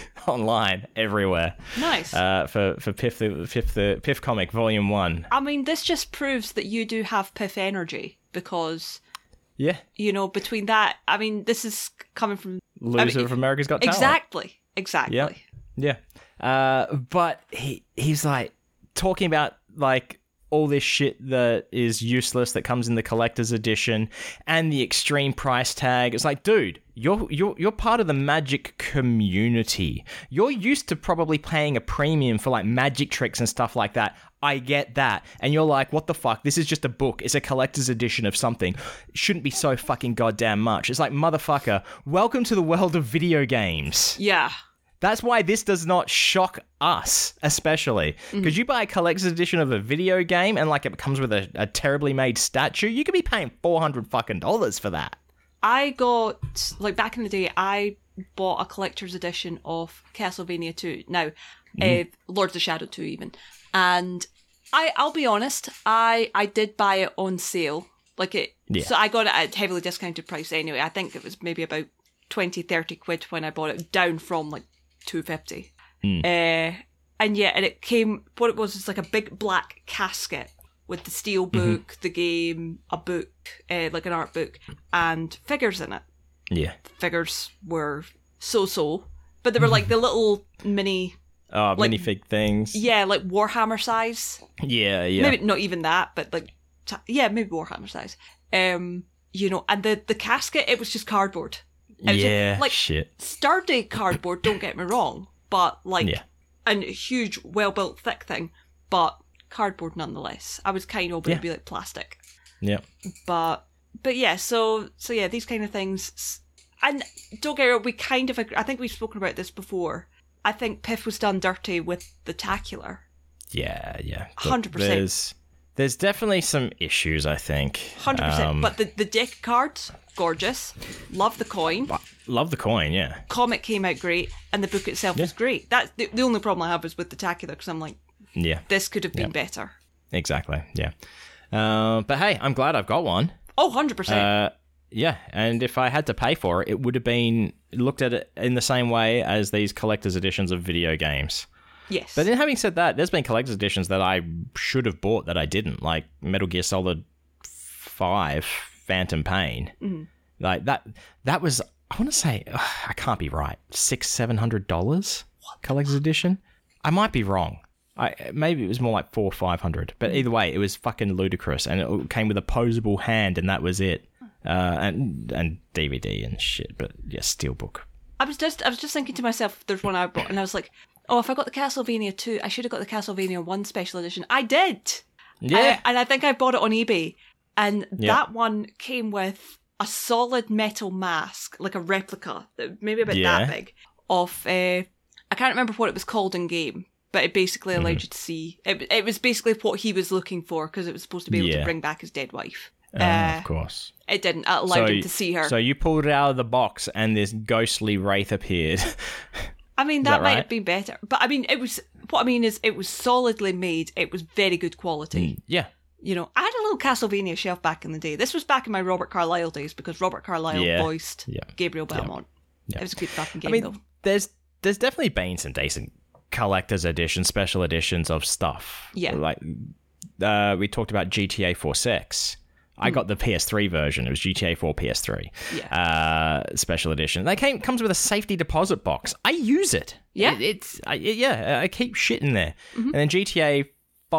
online everywhere. Nice. Uh, for for Piff the Piff the Piff Comic Volume One. I mean, this just proves that you do have Piff energy, because yeah, you know, between that, I mean, this is coming from loser I mean, of America's Got Talent. Exactly. Exactly. Yeah. Yeah. Uh, but he he's like talking about like all this shit that is useless that comes in the collector's edition and the extreme price tag. It's like, dude, you're you're you're part of the Magic community. You're used to probably paying a premium for like magic tricks and stuff like that. I get that. And you're like, what the fuck? This is just a book. It's a collector's edition of something. It shouldn't be so fucking goddamn much. It's like, motherfucker, welcome to the world of video games. Yeah. That's why this does not shock us, especially. Because mm. you buy a collector's edition of a video game and like it comes with a, a terribly made statue, you could be paying four hundred fucking dollars for that. I got, like back in the day, I bought a collector's edition of Castlevania two. Now, mm. uh, Lords of Shadow two even. And I, I'll be honest, I, I did buy it on sale. Like it, yeah. So I got it at a heavily discounted price anyway. I think it was maybe about twenty, thirty quid when I bought it, down from like two fifty. Mm. Uh, and yeah, and it came, what it was is like a big black casket with the steel book, mm-hmm. the game, a book, uh, like an art book, and figures in it. Yeah. Figures were so-so, but they were like the little mini... Oh, like, minifig things. Yeah, like Warhammer size. Yeah, yeah. Maybe not even that, but like, t- yeah, maybe Warhammer size. Um, you know, and the, the casket, it was just cardboard. It yeah, just, like, shit. Sturdy cardboard, don't get me wrong, but like, yeah. a huge, well-built, thick thing, but cardboard nonetheless. I was kind of hoping yeah. it'd be like plastic. Yeah. But, but yeah, so, so yeah, these kind of things, And don't get me wrong, we kind of agree. I think we've spoken about this before. I think Piff was done dirty with the Tacular. Yeah, yeah. one hundred percent. There's, there's definitely some issues, I think. one hundred percent. Um, But the, the deck of cards, gorgeous. Love the coin. Love the coin, yeah. Comic came out great, and the book itself Yeah. was great. That's the, the only problem I have is with the Tacular, because I'm like, Yeah, this could have been Yeah. better. exactly, yeah. Uh, but hey, I'm glad I've got one. Oh, one hundred percent. Uh, yeah, and if I had to pay for it, it would have been looked at it in the same way as these collector's editions of video games. Yes. But then having said that, there's been collector's editions that I should have bought that I didn't, like Metal Gear Solid five Phantom Pain. Mhm. Like that that was, I want to say, ugh, I can't be right, six, seven hundred dollars collector's edition? I might be wrong. I maybe it was more like four, five hundred. But either way, it was fucking ludicrous, and it came with a posable hand, and that was it. Uh, and and D V D and shit. But yeah, steelbook. I was just I was just thinking to myself, there's one I bought, and I was like, oh, if I got the Castlevania two, I should have got the Castlevania one special edition. I did. Yeah, I, and I think I bought it on eBay, and Yeah. that one came with a solid metal mask, like a replica, that maybe about Yeah. that big, of uh, I can't remember what it was called in game, but it basically allowed Mm-hmm. you to see. It, it was basically what he was looking for, because it was supposed to be able Yeah. to bring back his dead wife. Uh, Uh, of course. It didn't. It allowed him to see her. So you pulled it out of the box, and this ghostly wraith appeared. I mean, Is that, that might right? have been better. But I mean, it was, what I mean is, it was solidly made. It was very good quality. yeah. You know, I had a little Castlevania shelf back in the day. This was back in my Robert Carlyle days, because Robert Carlyle Yeah. voiced Yeah. Gabriel Belmont. Yeah. It was a good fucking game, I mean, though. there's there's definitely been some decent collector's editions, special editions of stuff. Yeah. Like, uh, we talked about G T A four six. I got the P S three version. It was G T A four P S three. Yeah. Uh, special edition. They came comes with a safety deposit box. I use it. Yeah. It, it's I, yeah. I keep shit in there. And then G T A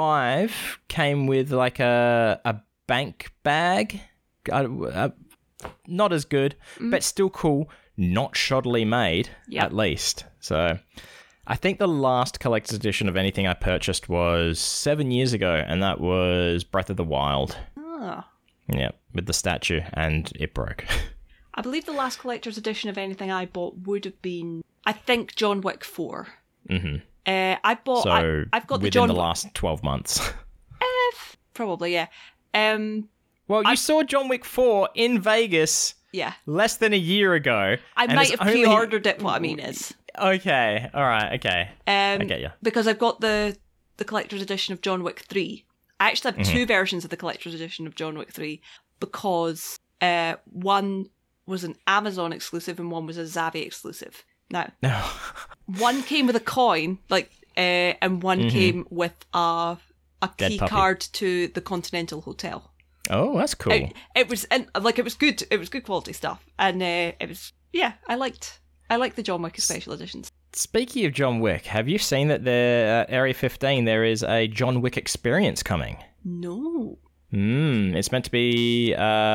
five came with like a a bank bag. Uh, uh, not as good, but still cool. Not shoddily made, Yep. at least. So, I think the last collector's edition of anything I purchased was seven years ago, and that was Breath of the Wild. Ah. Yeah, with the statue, and it broke. I believe the last collector's edition of anything I bought would have been, I think, John Wick four. hmm Uh, I bought, So, I, I've got the within John the Wick. last twelve months. Eh, probably, yeah. Um, Well, you I- saw John Wick four in Vegas yeah. less than a year ago. I and might it's have only- pre-ordered it, what I mean is. Okay, alright, okay. Um, I get ya. Because I've got the, the collector's edition of John Wick three. I actually have Mm-hmm. two versions of the collector's edition of John Wick three, because uh, one was an Amazon exclusive and one was a Zavvi exclusive. Now, No. one came with a coin, like, uh, and one came with a a Dead key puppy. card to the Continental Hotel. Oh, that's cool. It, it was and like it was good. It was good quality stuff, and uh, it was yeah. I liked I liked the John Wick special editions. Speaking of John Wick, have you seen that there at Area fifteen there is a John Wick experience coming? No, Mm, it's meant to be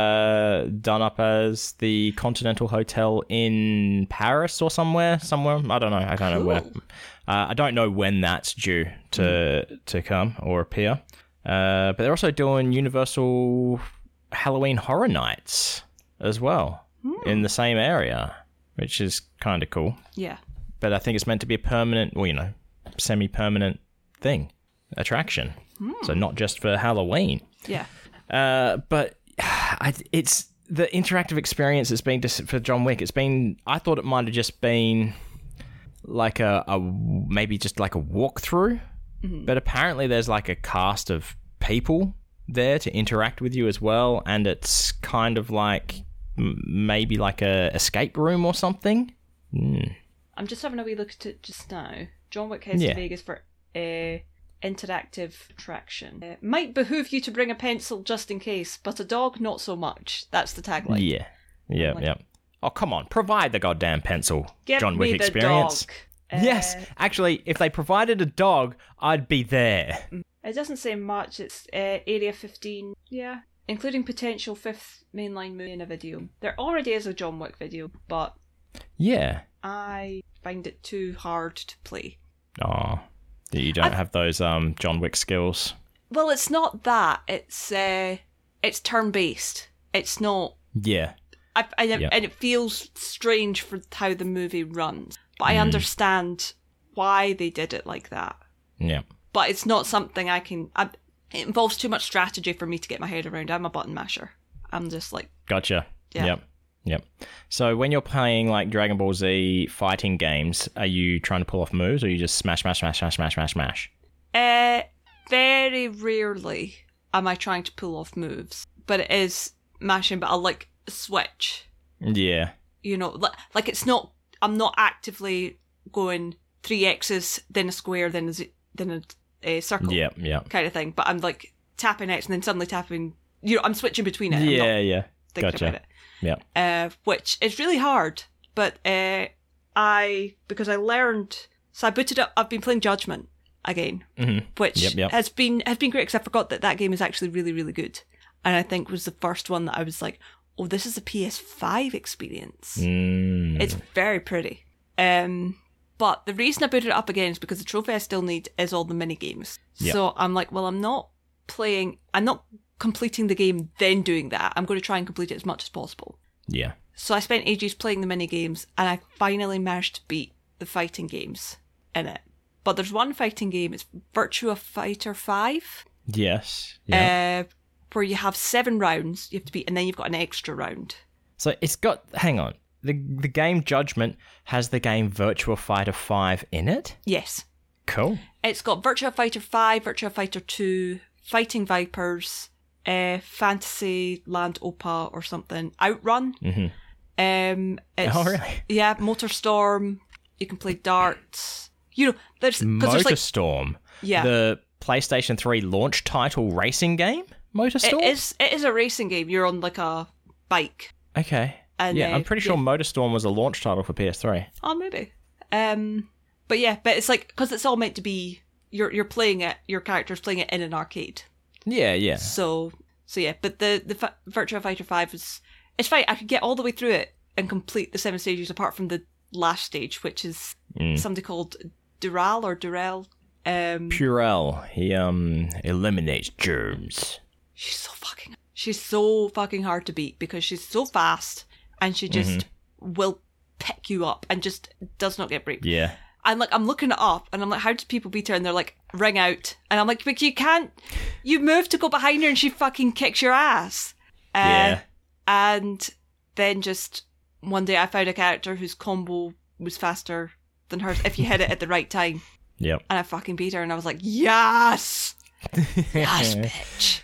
uh, done up as the Continental Hotel in Paris or somewhere. Somewhere I don't know. I don't know where. Cool. Uh, I don't know when that's due to to come or appear. Uh, but they're also doing Universal Halloween Horror Nights as well in the same area, which is kind of cool. yeah, But I think it's meant to be a permanent, well, you know, semi-permanent thing, attraction. So not just for Halloween. yeah. Uh, but I, it's the interactive experience has been dis- for John Wick. It's been, I thought it might have just been like a, a maybe just like a walkthrough, but apparently there's like a cast of people there to interact with you as well, and it's kind of like m- maybe like a escape room or something. Mm. I'm just having a wee look at it just now. John Wick heads Yeah. to Vegas for uh, interactive attraction. Uh, might behoove you to bring a pencil just in case, but a dog not so much. That's the tagline. Yeah, yeah, like- yeah. Oh, come on, provide the goddamn pencil, Give John me Wick the experience. dog. Uh, Yes, actually, if they provided a dog, I'd be there. It doesn't say much. It's uh, Area fifteen. Yeah. Including potential fifth mainline movie in a video. There already is a John Wick video, but Yeah. I find it too hard to play. Oh, you don't I've- have those um John Wick skills. Well, it's not that. It's uh, it's turn-based. It's not... Yeah. I, I, Yeah. and it feels strange for how the movie runs. But Mm. I understand why they did it like that. Yeah. But it's not something I can... I, it involves too much strategy for me to get my head around. I'm a button masher. I'm just like... Gotcha. Yeah. Yep. Yep. So when you're playing like Dragon Ball Z fighting games, are you trying to pull off moves, or you just smash, smash, smash, smash, smash, smash, smash? Uh, very rarely am I trying to pull off moves. But it is mashing, but I'll like switch. Yeah. You know, like, like it's not... I'm not actively going three X's, then a square, then a, z- then a, a circle. Yep. Yep. Kind of thing. But I'm like tapping X and then suddenly tapping... You know, I'm switching between it. I'm Yeah. not Yeah. thinking Gotcha. about it. Yeah. Uh, which is really hard. But uh, I... Because I learned... So I booted up... I've been playing Judgment again. Mm-hmm. Which Yep, yep. has been has been great because I forgot that that game is actually really, really good. And I think was the first one that I was like, oh, this is a P S five experience. Mm. It's very pretty. Um, but the reason I booted it up again is because the trophy I still need is all the mini games. Yep. So I'm like, well, I'm not playing, I'm not completing the game then doing that. I'm going to try and complete it as much as possible. Yeah. So I spent ages playing the mini games, and I finally managed to beat the fighting games in it. But there's one fighting game, it's Virtua Fighter five, Yes. Yeah. uh, where you have seven rounds you have to beat, and then you've got an extra round. So it's got. Hang on. The the game Judgment has the game Virtua Fighter five in it. Yes. Cool. It's got Virtua Fighter five, Virtua Fighter two, Fighting Vipers, uh, Fantasy Land Opa or something, Outrun. Mm-hmm. Um, it's, Oh, really? Yeah, Motorstorm. You can play darts. You know, there's because there's like Motorstorm. yeah, The PlayStation three launch title racing game. Motorstorm. it is it is a racing game. You're on like a bike. Okay. And, yeah, uh, I'm pretty sure yeah. Motorstorm was a launch title for P S three. Oh, maybe. Um, but yeah, but it's like because it's all meant to be you're you're playing it. Your character's playing it in an arcade. Yeah, yeah. So so yeah, but the the Fi- Virtua Fighter five was it's fine. I could get all the way through it and complete the seven stages apart from the last stage, which is Mm. somebody called Dural or Durell. Um, Purell. He um eliminates germs. she's so fucking she's so fucking hard to beat because she's so fast and she just Mm-hmm. will pick you up and just does not get break. Yeah. And like I'm looking it up and I'm like, how do people beat her? And they're like, ring out. And I'm like, but you can't. You move to go behind her and she fucking kicks your ass. Uh, Yeah. And then just one day I found a character whose combo was faster than hers if you hit it at the right time. Yep. And I fucking beat her and I was like, yes! Yes, bitch.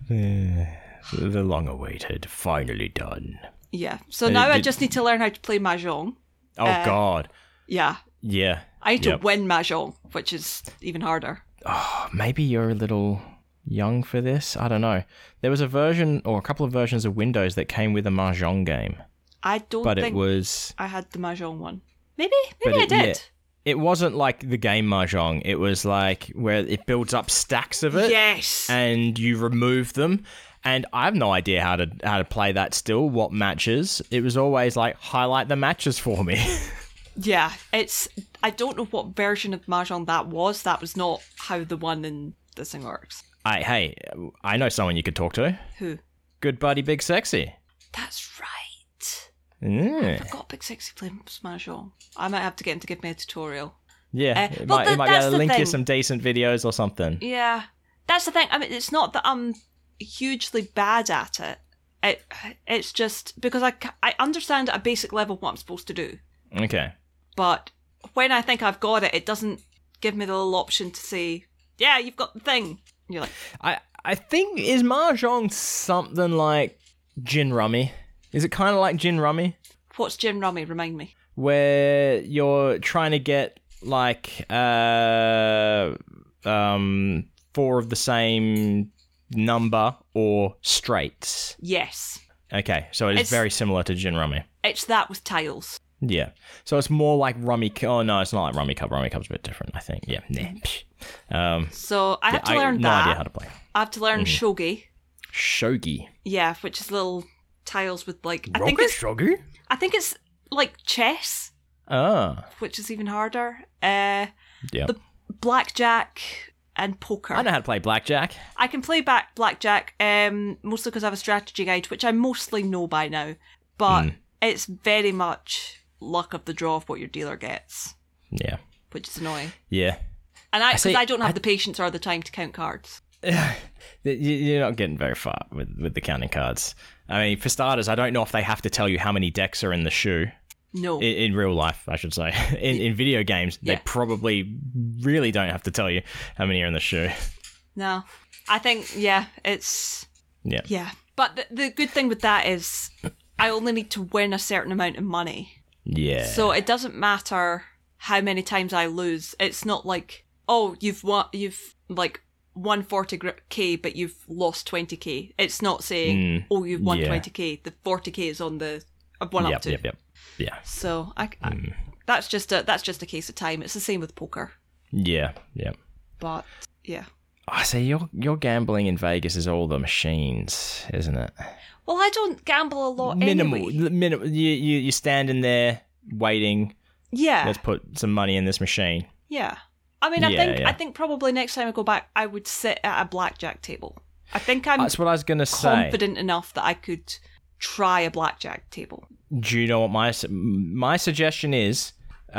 The long awaited, finally done. Yeah. So Uh, now I did- just need to learn how to play Mahjong. Oh Uh, God. Yeah. Yeah. I need to Yep. win Mahjong, which is even harder. Oh, maybe you're a little young for this. I don't know. There was a version or a couple of versions of Windows that came with a Mahjong game, I don't but think it was I had the Mahjong one. Maybe, But maybe I it- did. yeah. It wasn't like the game Mahjong. It was like where it builds up stacks of it, Yes. and you remove them. And I have no idea how to how to play that still. What matches? It was always like highlight the matches for me. Yeah, it's. I don't know what version of Mahjong that was. That was not how the one in this thing works. I hey, I know someone you could talk to. Who? Good buddy, Big Sexy. That's right. Mm. I got Big Sexy playing Mahjong. I might have to get him to give me a tutorial. Yeah, Uh, it well, might, th- it might be that's able to the link you thing. some decent videos or something. Yeah, that's the thing. I mean, it's not that I'm hugely bad at it. It it's just because I ca- I understand at a basic level what I'm supposed to do. Okay. But when I think I've got it, it doesn't give me the little option to say, yeah, you've got the thing. And you're like, I, I think, is Mahjong something like Gin Rummy? Is it kind of like Gin Rummy? what's Gin Rummy? Remind me. Where you're trying to get, like, uh, um, four of the same number or straights. Yes. Okay, so it is It's- very similar to Gin Rummy. It's that with tiles. Yeah. So it's more like Rummy Cup. Oh, no, it's not like Rummy Cup. Rummy Cup's a bit different, I think. Yeah. Nah. Psh. Um, So I have yeah, to learn no that. idea how to play. I have to learn Mm-hmm. shogi. Shogi. Yeah, which is little tiles with like I think Roger it's Shogi? I think it's like chess, Ah. which is even harder. Uh, Yeah. the blackjack and poker. I know how to play blackjack. I can play back blackjack, um, mostly because I have a strategy guide, which I mostly know by now. but Mm. it's very much luck of the draw of what your dealer gets, Yeah. which is annoying. Yeah. And I, because see- I don't have I- the patience or the time to count cards. You- You're not getting very far with, with the counting cards. I mean, for starters, I don't know if they have to tell you how many decks are in the shoe. No. In, in real life, I should say. In, in video games, Yeah. they probably really don't have to tell you how many are in the shoe. No. I think, yeah, it's... Yeah. Yeah. But the, the good thing with that is I only need to win a certain amount of money. Yeah. So it doesn't matter how many times I lose. It's not like, oh, you've won, you've like won forty k, but you've lost twenty k. It's not saying, Mm, oh, you've won yeah. twenty k. The forty k is on the I've won Yep, up to. yep, yep. Yeah. So I, I- Mm. that's just a that's just a case of time. It's the same with poker. Yeah, yeah. But yeah. I see your your gambling in Vegas is all the machines, isn't it? Well, I don't gamble a lot Minimal, anyway. minimal. You you you standing there waiting. Yeah. Let's put some money in this machine. Yeah. I mean, I Yeah, think yeah. I think probably next time I go back, I would sit at a blackjack table. I think I'm That's what I was gonna say. confident enough that I could try a blackjack table. Do you know what my su- my suggestion is?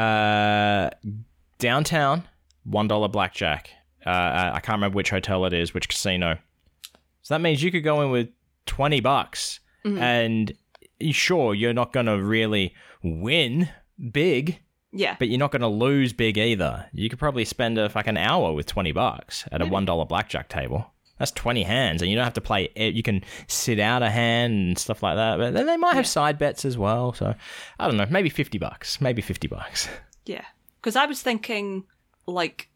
Uh, downtown, one dollar blackjack. Uh, I can't remember which hotel it is, which casino. So that means you could go in with twenty bucks, Mm-hmm. and sure, you're not gonna really win big, Yeah. but you're not gonna lose big either. You could probably spend a fucking hour with twenty bucks at a one dollar blackjack table. That's twenty hands, and you don't have to play. You can sit out a hand and stuff like that. But then they might have Yeah. side bets as well. So I don't know, maybe fifty bucks, maybe fifty bucks. Yeah. Because I was thinking, like,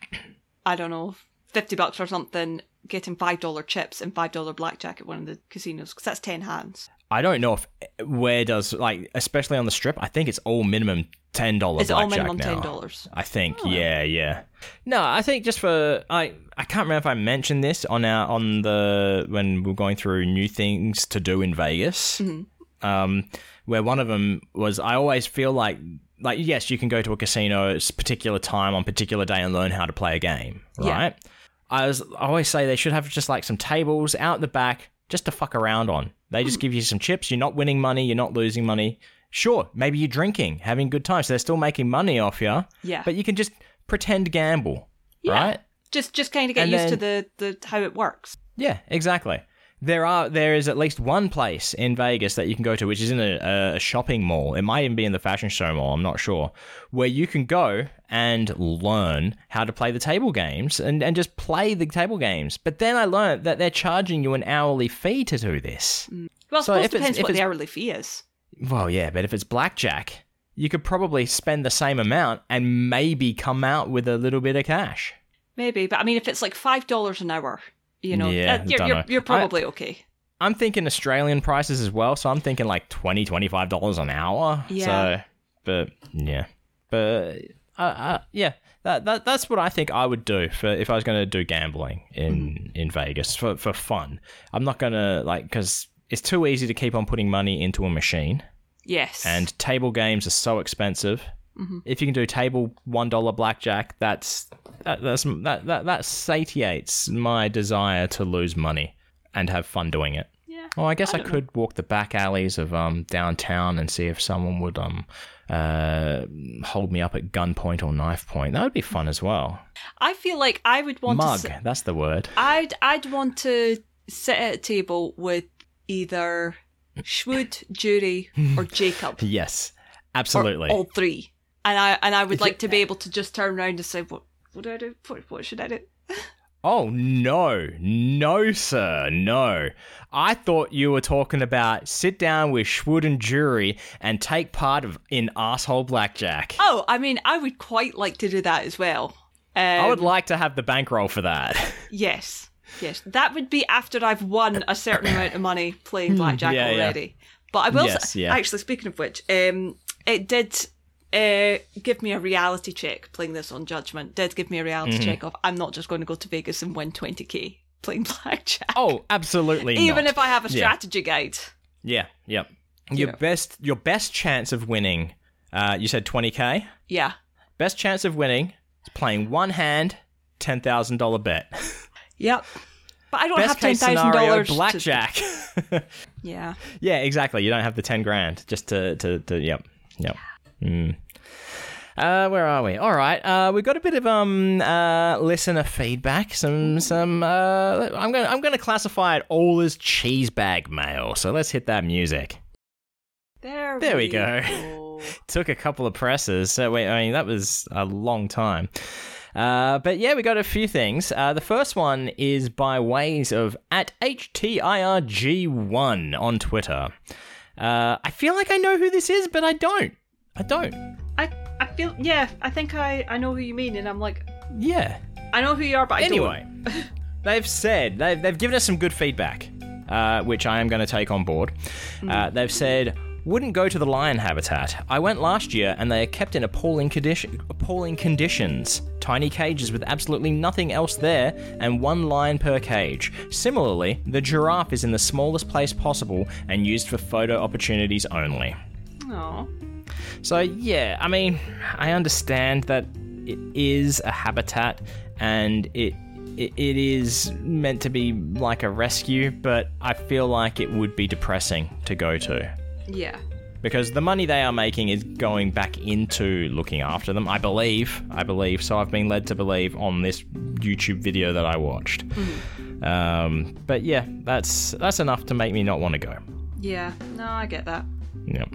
I don't know, fifty bucks or something, getting five dollar chips and five dollar blackjack at one of the casinos, because that's ten hands. I don't know if where does like, especially on the strip. I think it's all minimum ten dollars. Is it all blackjack minimum now. ten dollars? I think, yeah, yeah. No, I think just for I, I can't remember if I mentioned this on our on the when we were going through new things to do in Vegas. Mm-hmm. Um, where one of them was, I always feel like like yes, you can go to a casino at a particular time on particular day and learn how to play a game, Yeah. right? I was I always say they should have just like some tables out the back just to fuck around on. They just give you some chips. You're not winning money. You're not losing money. Sure, maybe you're drinking, having a good time. So they're still making money off you. Yeah. But you can just pretend gamble, Yeah. right? Just just kind of get And used to the, the how it works. Yeah, exactly. There are there is at least one place in Vegas that you can go to, which is in a, a shopping mall. It might even be in the fashion show mall. I'm not sure, where you can go and learn how to play the table games and, and just play the table games. But then I learned that they're charging you an hourly fee to do this. Well, I So suppose if it it's- depends if what the it's- hourly fee is. Well, yeah, but if it's blackjack, you could probably spend the same amount and maybe come out with a little bit of cash. Maybe, but I mean, if it's like five dollars an hour, you know, Yeah, uh, you're, don't you're, know. you're probably okay. I'm thinking Australian prices as well, so I'm thinking like twenty dollars, twenty-five dollars an hour. Yeah. So, but yeah, but uh, uh, yeah, that, that that's what I think I would do for if I was going to do gambling in Mm-hmm. in Vegas for for fun. I'm not going to like because it's too easy to keep on putting money into a machine, Yes. and table games are so expensive. Mm-hmm. If you can do table one dollar blackjack, that's that that's that, that that satiates my desire to lose money and have fun doing it. yeah. Well, I guess I, don't could walk the back alleys of um downtown and see if someone would um uh hold me up at gunpoint or knife point. That would be fun as well. I feel like I would want Mug, to. Sit, that's the word. I'd I'd want to sit at a table with either Schwood, Jury, or Jacob, Yes, or absolutely. all three, and I and I would like to be able to just turn around and say, what what do I do? What, what should I do? Oh no, no, sir, no. I thought you were talking about sit down with Schwood and Jury and take part of in asshole blackjack. Oh, I mean, I would quite like to do that as well. Um, I would like to have the bankroll for that. Yes, yes. That would be after I've won a certain amount of money playing blackjack Yeah, yeah. already. But I will Yes, say, yeah. actually, speaking of which, um, it did uh, give me a reality check playing this on Judgment. Did give me a reality Mm-hmm. check of I'm not just going to go to Vegas and win twenty k playing blackjack. Oh, absolutely Even not. if I have a Yeah. strategy guide. Yeah, yep. Your Yeah. best your best chance of winning, uh, you said twenty K? Yeah. Best chance of winning is playing one hand, ten thousand dollars bet. Yep. But I don't Best have ten case thousand scenario, dollars. blackjack. To... Yeah. Yeah, exactly. You don't have the ten grand just to, to, to yep, yep. Mm. Uh, where are we? All right. Uh, we've got a bit of um uh listener feedback. Some some. Uh, I'm gonna I'm gonna classify it all as cheese bag mail. So let's hit that music. There, There we we go. go. Took a couple of presses. So wait, I mean that was a long time. Uh, but yeah, we got a few things. Uh, the first one is by ways of at H T I R G one on Twitter. Uh, I feel like I know who this is, but I don't. I don't. I I feel yeah. I think I I know who you mean, and I'm like, Yeah. I know who you are, but I Anyway, don't. they've said, they've, they've given us some good feedback, uh, which I am going to take on board. Uh, they've said, wouldn't go to the lion habitat. I went last year and they are kept in appalling, condition, appalling conditions. Tiny cages with absolutely nothing else there and one lion per cage. Similarly, the giraffe is in the smallest place possible and used for photo opportunities only. Aw. So yeah, I mean, I understand that it is a habitat and it, it it is meant to be like a rescue, but I feel like it would be depressing to go to. Yeah. Because the money they are making is going back into looking after them, I believe. I believe. So I've been led to believe on this YouTube video that I watched. Mm-hmm. Um, but yeah, that's that's enough to make me not want to go. Yeah. No, I get that. Yeah.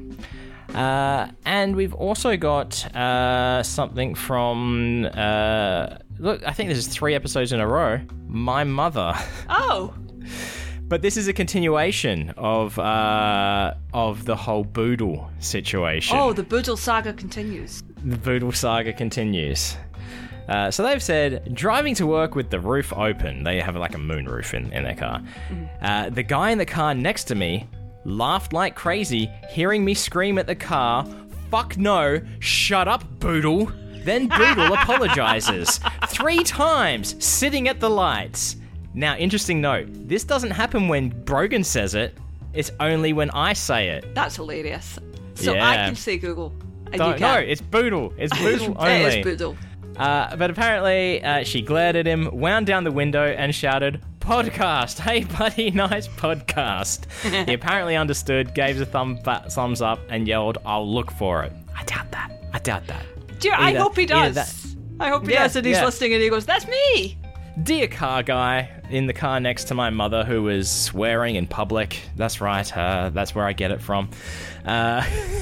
Uh, and we've also got uh, something from, uh, look, I think this is three episodes in a row, My Mother. Oh! But this is a continuation of uh, of the whole Boodle situation. Oh, the Boodle saga continues. The Boodle saga continues. Uh, so they've said, driving to work with the roof open. They have like a moonroof in, in their car. Mm. Uh, the guy in the car next to me laughed like crazy, hearing me scream at the car, fuck no, shut up, Boodle. Then Boodle apologizes three times, sitting at the lights. Now, interesting note, this doesn't happen when Brogan says it, it's only when I say it. That's hilarious. So Yeah. I can say Google, and Don't, you no, can't. it's Boodle. It's Boodle only. It is Boodle. Uh, but apparently, uh, she glared at him, wound down the window, and shouted, podcast! Hey, buddy, nice podcast. He apparently understood, gave a thumb, thumbs up, and yelled, I'll look for it. I doubt that. I doubt that. Dear, I Either- hope he either does. that- I hope he Yeah, does, and he's yeah. listening, and he goes, that's me! Dear car guy in the car next to my mother who was swearing in public. That's right, uh, that's where I get it from. Uh,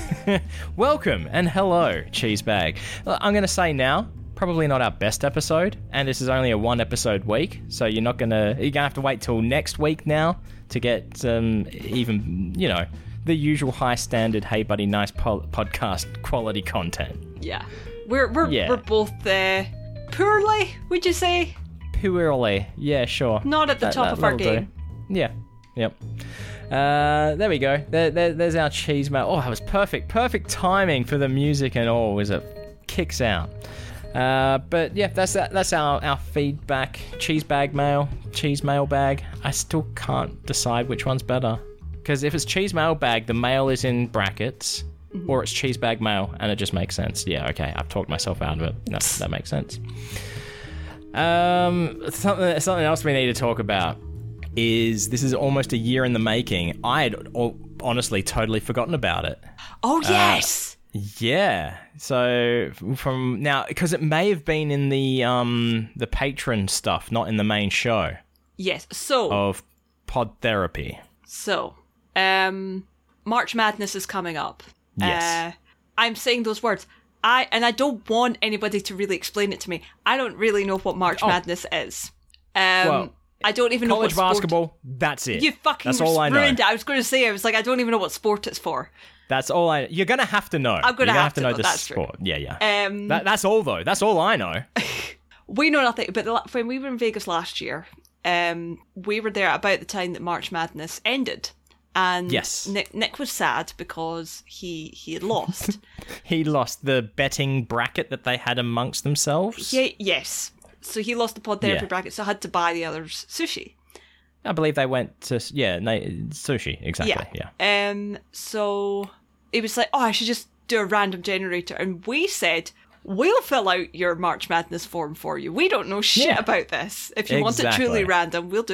welcome and hello, Cheesebag. I'm going to say now, probably not our best episode, and this is only a one episode week, so you're not going to, you're going to have to wait till next week now to get um, even, you know, the usual high standard, hey buddy, nice po- podcast quality content. Yeah. We're we're, Yeah. we're both uh, poorly, would you say? Purely, yeah, sure. Not at the That- top that- of our that'll do. game. Yeah, yep. Uh, there we go. There, there, there's our cheese mail. Oh, that was perfect. Perfect timing for the music and all as it kicks out. Uh, but yeah, that's that's our, our feedback. Cheese bag mail, cheese mail bag. I still can't decide which one's better. Because if it's cheese mail bag, the mail is in brackets, mm-hmm. or it's cheese bag mail, and it just makes sense. Yeah, okay, I've talked myself out of it. No, that makes sense. Um, something something else we need to talk about is this is almost a year in the making. I had o- honestly totally forgotten about it. Oh, yes! Uh, yeah. So from now, because it may have been in the um the patron stuff, not in the main show Yes, so... of Pod Therapy. So, um, March Madness is coming up. Yes. Uh, I'm saying those words. I and I don't want anybody to really explain it to me. I don't really know what March Oh. Madness is. Um, Well, I don't even know what College sport... basketball. That's it. You fucking That's all I know. ruined it. I was going to say, I was like, I don't even know what sport it's for. That's all I. You're gonna have to know. I'm gonna You're gonna have to know, know, the that's true. sport. Yeah, yeah. Um, That, that's all though. That's all I know. We know nothing, but the- when we were in Vegas last year, um, we were there about the time that March Madness ended. And Yes. Nick, Nick was sad because he he had lost. He lost the betting bracket that they had amongst themselves. Yeah, yes. So he lost the pod therapy Yeah. bracket, so had to buy the others sushi. I believe they went to yeah, no, sushi exactly. Yeah. Yeah. Um. So he was like, "Oh, I should just do a random generator," and we said, "We'll fill out your March Madness form for you. We don't know shit Yeah. about this. If you want it truly Exactly. random, we'll do it."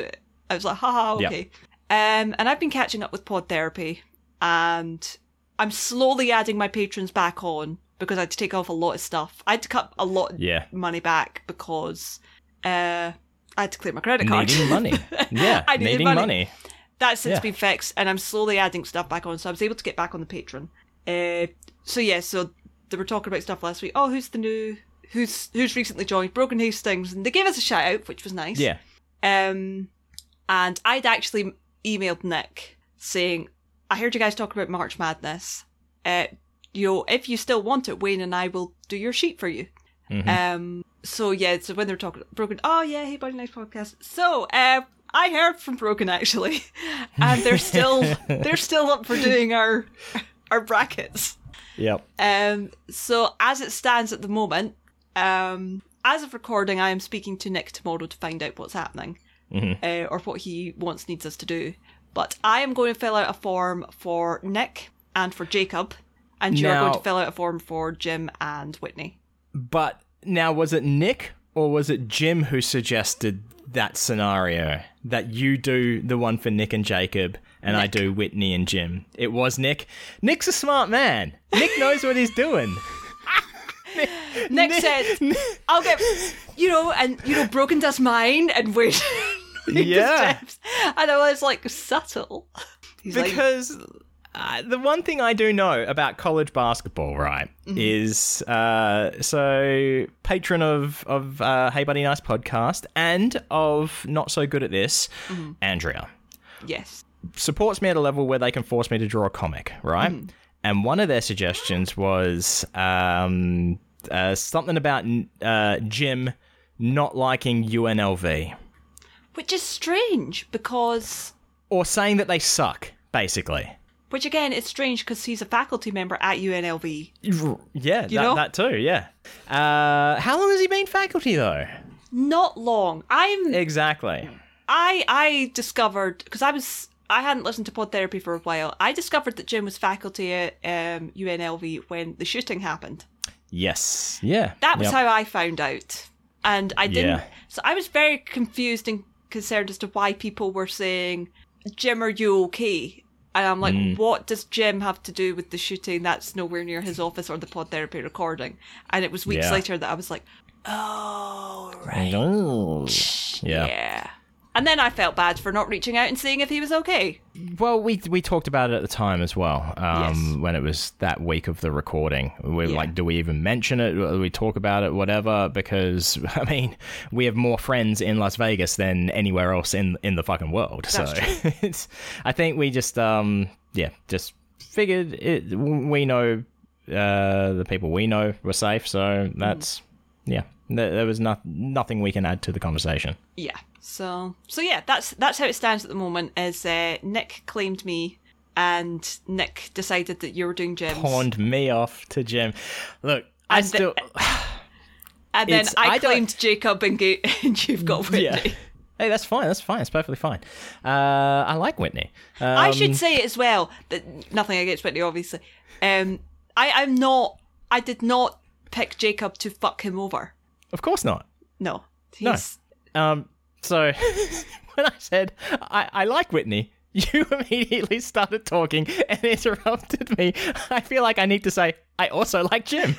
I was like, haha, okay. Yep. Um, and I've been catching up with Pod Therapy, and I'm slowly adding my patrons back on because I had to take off a lot of stuff. I had to cut a lot of Yeah. money back because uh, I had to clear my credit card. Needing money. Yeah, I needed needing money. money. That's since Yeah. been fixed, and I'm slowly adding stuff back on, so I was able to get back on the Patreon. Uh, so yeah, so they were talking about stuff last week. Oh, who's the new, who's who's recently joined Broken Hastings, and they gave us a shout out, which was nice. Yeah. Um, and I'd actually emailed Nick saying, I heard you guys talk about March Madness. Uh, you know, if you still want it, Wayne and I will do your sheet for you. Mm-hmm. Um, so yeah, so when they were talking Broken, oh yeah, hey buddy, nice podcast. So, uh, I heard from Broken actually, and they're still they're still up for doing our our brackets. Yep. Um, so as it stands at the moment, um, as of recording, I am speaking to Nick tomorrow to find out what's happening, Mm-hmm. uh, or what he wants needs us to do. But I am going to fill out a form for Nick and for Jacob, and you're Now- going to fill out a form for Jim and Whitney. But now, was it Nick or was it Jim who suggested that scenario that you do the one for Nick and Jacob and I Nick. do Whitney and Jim? It was Nick. Nick's a smart man. Nick knows what he's doing. Nick said, "I'll get, you know, and you know, Broken does mine, and wait." Yeah. And I was like, subtle. He's like, Because uh, the one thing I do know about college basketball, right, Mm-hmm. is uh, so patron of of uh, Hey Buddy Nice podcast and of Not So Good at This, Mm-hmm. Andrea, yes. supports me at a level where they can force me to draw a comic, right? Mm-hmm. And one of their suggestions was um, uh, something about uh, Jim not liking U N L V. Which is strange because, Or saying that they suck, basically. which again, it's strange because he's a faculty member at U N L V. Yeah, You that, know? that too, yeah. Uh, how long has he been faculty, though? Not long. I'm. Exactly. I I discovered because I was I hadn't listened to Pod Therapy for a while. I discovered that Jim was faculty at um, U N L V when the shooting happened. Yes. Yeah. That was Yep. how I found out, and I didn't. Yeah. So I was very confused and concerned as to why people were saying, "Jim, are you okay?" And I'm like, Mm. what does Jim have to do with the shooting? That's nowhere near his office or the Pod Therapy recording. And it was weeks Yeah. later that I was like, oh, right. Oh. Yeah. Yeah. And then I felt bad for not reaching out and seeing if he was okay. Well, we we talked about it at the time as well. Um, Yes. when it was that week of the recording, we were Yeah. like, do we even mention it? Do we talk about it? Whatever. Because I mean, we have more friends in Las Vegas than anywhere else in in the fucking world. That's so it's. I think we just um yeah just figured it. We know uh, the people we know were safe, so that's yeah. There, there was no, nothing we can add to the conversation. Yeah. So so yeah, that's that's how it stands at the moment. Is uh, Nick claimed me, and Nick decided that you were doing Jim's, Pawned me off to Jim. Look, I And the- still. and then it's- I, I don't- claimed Jacob, and, ga- and you've got Whitney. Yeah. Hey, that's fine. That's fine. It's perfectly fine. Uh, I like Whitney. Um, I should say as well that nothing against Whitney, obviously. Um, I I'm not. I did not pick Jacob to fuck him over. Of course not. No. No. He's, Um. So when I said I, I like Whitney, you immediately started talking and interrupted me. I feel like I need to say I also like Jim.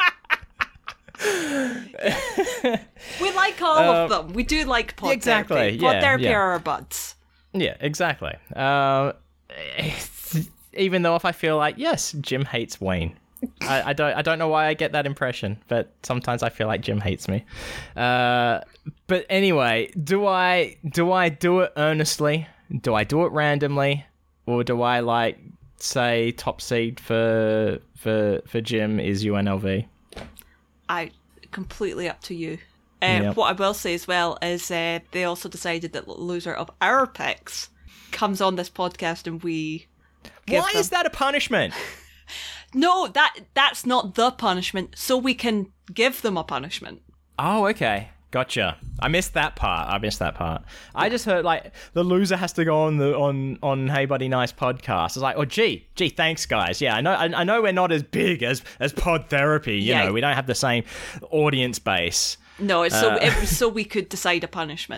We like all of them. We do like pod Uh, exactly, therapy. Pod yeah, therapy yeah. are our buds. Yeah, exactly. Uh, even though if I feel like yes, Jim hates Wayne. I, I don't I don't know why I get that impression, but sometimes I feel like Jim hates me. Uh, but anyway, do I do I do it earnestly? Do I do it randomly, or do I like say top seed for for for Jim is U N L V? I completely up to you. Um, Yep. What I will say as well is uh, they also decided that the loser of our picks comes on this podcast and we. give Why them- is that a punishment? No, that that's not the punishment. So we can give them a punishment. Oh, okay. Gotcha. I missed that part. I missed that part. I just heard like the loser has to go on the on on Hey Buddy Nice podcast. It's like, oh gee, gee, thanks guys. Yeah, I know I, I know we're not as big as as Pod Therapy, you Yeah. know, we don't have the same audience base. No, it's so Uh. it was so we could decide a punishment.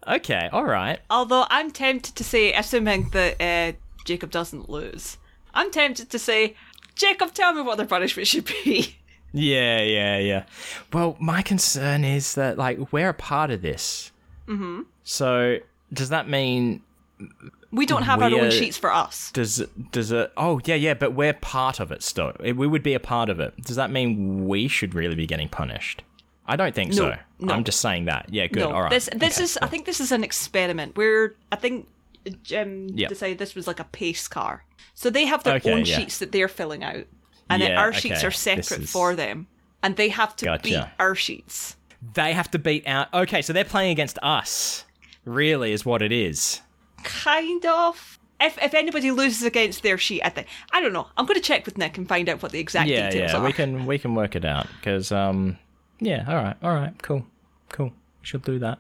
Okay, all right. Although I'm tempted to say, assuming that uh, Jacob doesn't lose, I'm tempted to say, Jacob, tell me what their punishment should be. Yeah, yeah, yeah. Well, my concern is that, like, we're a part of this. Mm-hmm. So, does that mean... We don't have our own sheets for us. Does does it? Oh, yeah, yeah, but we're part of it still. We would be a part of it. Does that mean we should really be getting punished? I don't think No, so. no. I'm just saying that. Yeah, good. No, All right. this this Okay, is. cool. I think this is an experiment where I think Jim Yep. decided this was like a pace car. So they have their Okay, own yeah. sheets that they're filling out, and then Yeah, our sheets okay. are separate This is- for them, and they have to Gotcha. beat our sheets. They have to beat out. Okay, so they're playing against us. Really, is what it is. Kind of. If if anybody loses against their sheet, I think I don't know. I'm going to check with Nick and find out what the exact Yeah, details yeah. are. We can we can work it out because um yeah. All right, all right. Cool, cool. Should do that.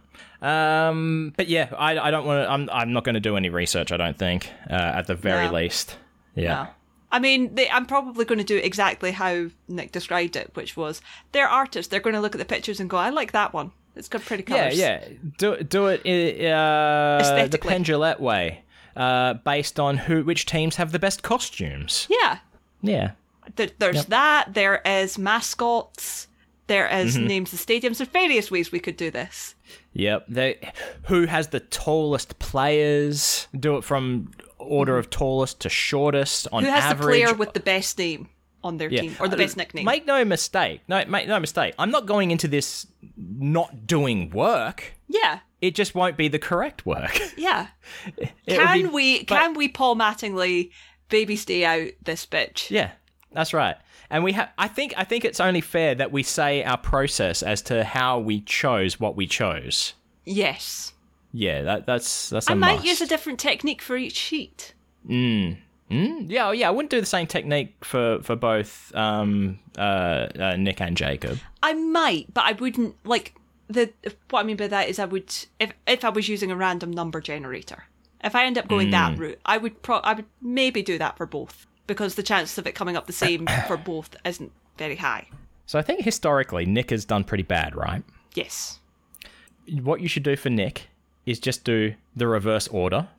Um, but yeah, I I don't want to. I'm I'm not going to do any research. I don't think. Uh, at the very No. least. Yeah. No. I mean, they, I'm probably going to do exactly how Nick described it, which was they're artists. They're going to look at the pictures and go, "I like that one. It's got pretty Yeah, colours." yeah. Do do it uh, the Aesthetically. Penn Jillette way, uh, based on who which teams have the best costumes. Yeah. Yeah. There, there's Yep. that. There is mascots. There is Mm-hmm. names of stadiums. There's various ways we could do this. Yep. They who has the tallest players? Do it from order of tallest to shortest on Who has average. the player with the best name on their Yeah. team or the Uh, best nickname? Make no mistake. No, make no mistake. I'm not going into this not doing work. Yeah. It just won't be the correct work. Yeah. It'll Can be- we? but- Can we Paul Mattingly baby stay out this bitch? Yeah, that's right. And we have. I think. I think it's only fair that we say our process as to how we chose what we chose. Yes. Yeah, that that's that's a I might must. use a different technique for each sheet. Mm. Mm? Yeah, oh, yeah. I wouldn't do the same technique for for both um, uh, uh, Nick and Jacob. I might, but I wouldn't like the. What I mean by that is, I would if if I was using a random number generator. If I end up going Mm. that route, I would pro. I would maybe do that for both because the chances of it coming up the same for both isn't very high. So I think historically Nick has done pretty bad, right? Yes. What you should do for Nick is just do the reverse order.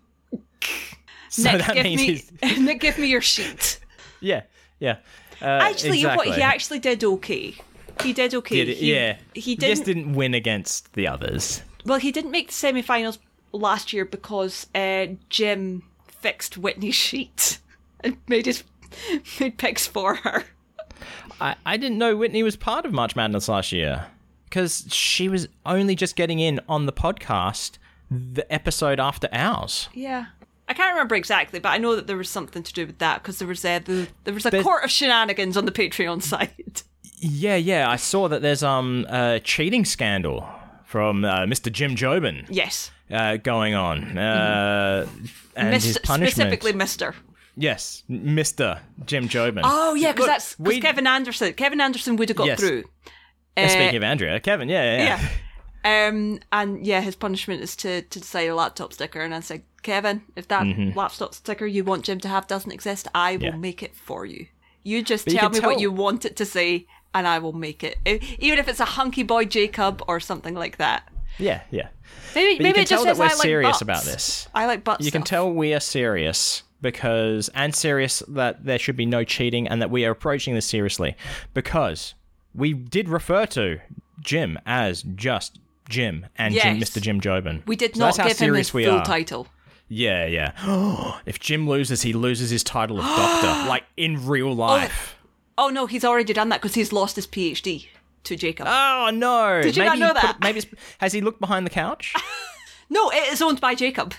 So Nick, that give means me he's Nick, give me your sheet. yeah, yeah. Uh, Actually, you know what? exactly. He actually did okay. He did okay. Did it- he, yeah, He just didn't. didn't win against the others. Well, he didn't make the semi-finals last year because uh, Jim fixed Whitney's sheet and made his made picks for her. I, I didn't know Whitney was part of March Madness last year because she was only just getting in on the podcast the episode after ours. Yeah. I can't remember exactly, but I know that there was something to do with that because there was uh, the there was a There's- court of shenanigans on the Patreon side. Yeah, yeah. I saw that there's um a cheating scandal from uh, Mister Jim Jobin Yes. uh, going on, uh, and Mis- his punishment. specifically Mister Yes, Mister Jim Jobin. Oh, yeah, because Look, that's 'cause we- Kevin Anderson. Kevin Anderson would have got Yes. through. Uh, Uh, Speaking of Andrea, Kevin, yeah, yeah, yeah. Yeah. Um, and yeah, his punishment is to, to decide a laptop sticker. And I said, Kevin, if that laptop sticker you want Jim to have doesn't exist, I will Mm-hmm. Yeah. make it for you. You just But you tell can me what tell- you want it to say, and I will make it. E- Even if it's a hunky boy Jacob or something like that. Yeah, yeah. Maybe, But you maybe can it just tell that says we're I like serious butts. about this. I like butts. You can tell we are serious because, and serious that there should be no cheating and that we are approaching this seriously because we did refer to Jim as just Jim and Jim, Yes. Mister Jim Jobin. We did So not that's how give him serious his we full are. title. Yeah, yeah. If Jim loses, he loses his title of doctor, like in real life. Oh no, he's already done that because he's lost his PhD to Jacob. Oh, no! Did you maybe not know he put that? it- maybe it's, has he looked behind the couch? No, it is owned by Jacob.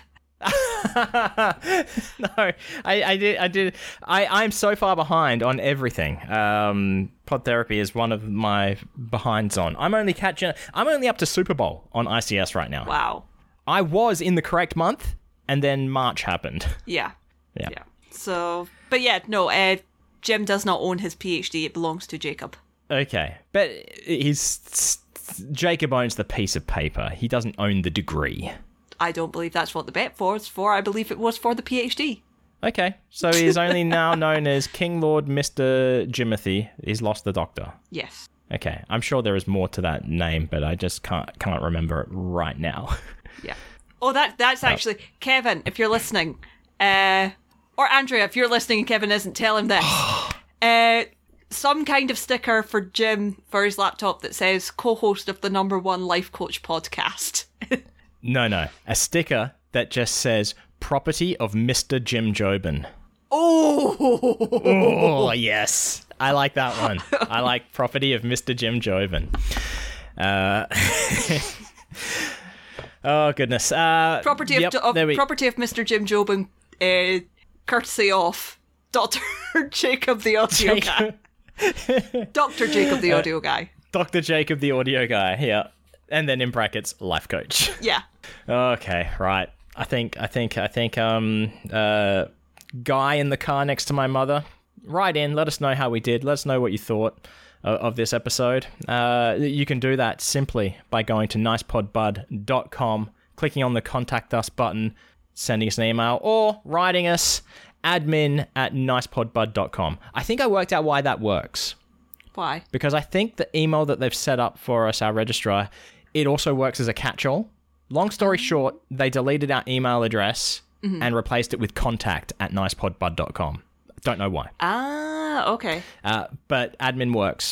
No, I, I did. I did. I, I'm so far behind on everything. Um, Pod Therapy is one of my behinds on. I'm only catching. I'm only up to Super Bowl on I C S right now. Wow. I was in the correct month, and then March happened. Yeah. Yeah. Yeah. So, but yeah, no, uh, Jim does not own his PhD. It belongs to Jacob. Okay, but he's Jacob owns the piece of paper. He doesn't own the degree. I don't believe that's what the bet was for. I believe it was for the PhD. Okay, so he is only now known as King Lord Mister Jimothy. He's lost the doctor. Yes. Okay, I'm sure there is more to that name, but I just can't can't remember it right now. Yeah. Oh, that that's actually Kevin. If you're listening, uh, or Andrea, if you're listening and Kevin isn't, tell him this. uh, some kind of sticker for Jim for his laptop that says co-host of the number one life coach podcast. No, no, a sticker that just says property of Mister Jim Jobin. Oh, oh yes, I like that one. I like property of Mister Jim Jobin. Uh, oh goodness. Uh, property yep, of, of we... property of Mister Jim Jobin, uh, courtesy of Doctor Jacob the audio Jacob. guy. Doctor Jacob the audio guy. Doctor Jacob the audio guy. Yeah, and then in brackets, life coach. Yeah. Okay, right. I think. I think. I think. Um. Uh. Guy in the car next to my mother. Write in. Let us know how we did. Let us know what you thought of this episode. Uh, you can do that simply by going to nice pod bud dot com, clicking on the contact us button, sending us an email, or writing us admin at nice pod bud dot com. I think I worked out why that works. Why? Because I think the email that they've set up for us, our registrar, it also works as a catch-all. Long story short, they deleted our email address mm-hmm. and replaced it with contact at nice pod bud dot com. Don't know why. Ah, okay. Uh, but admin works.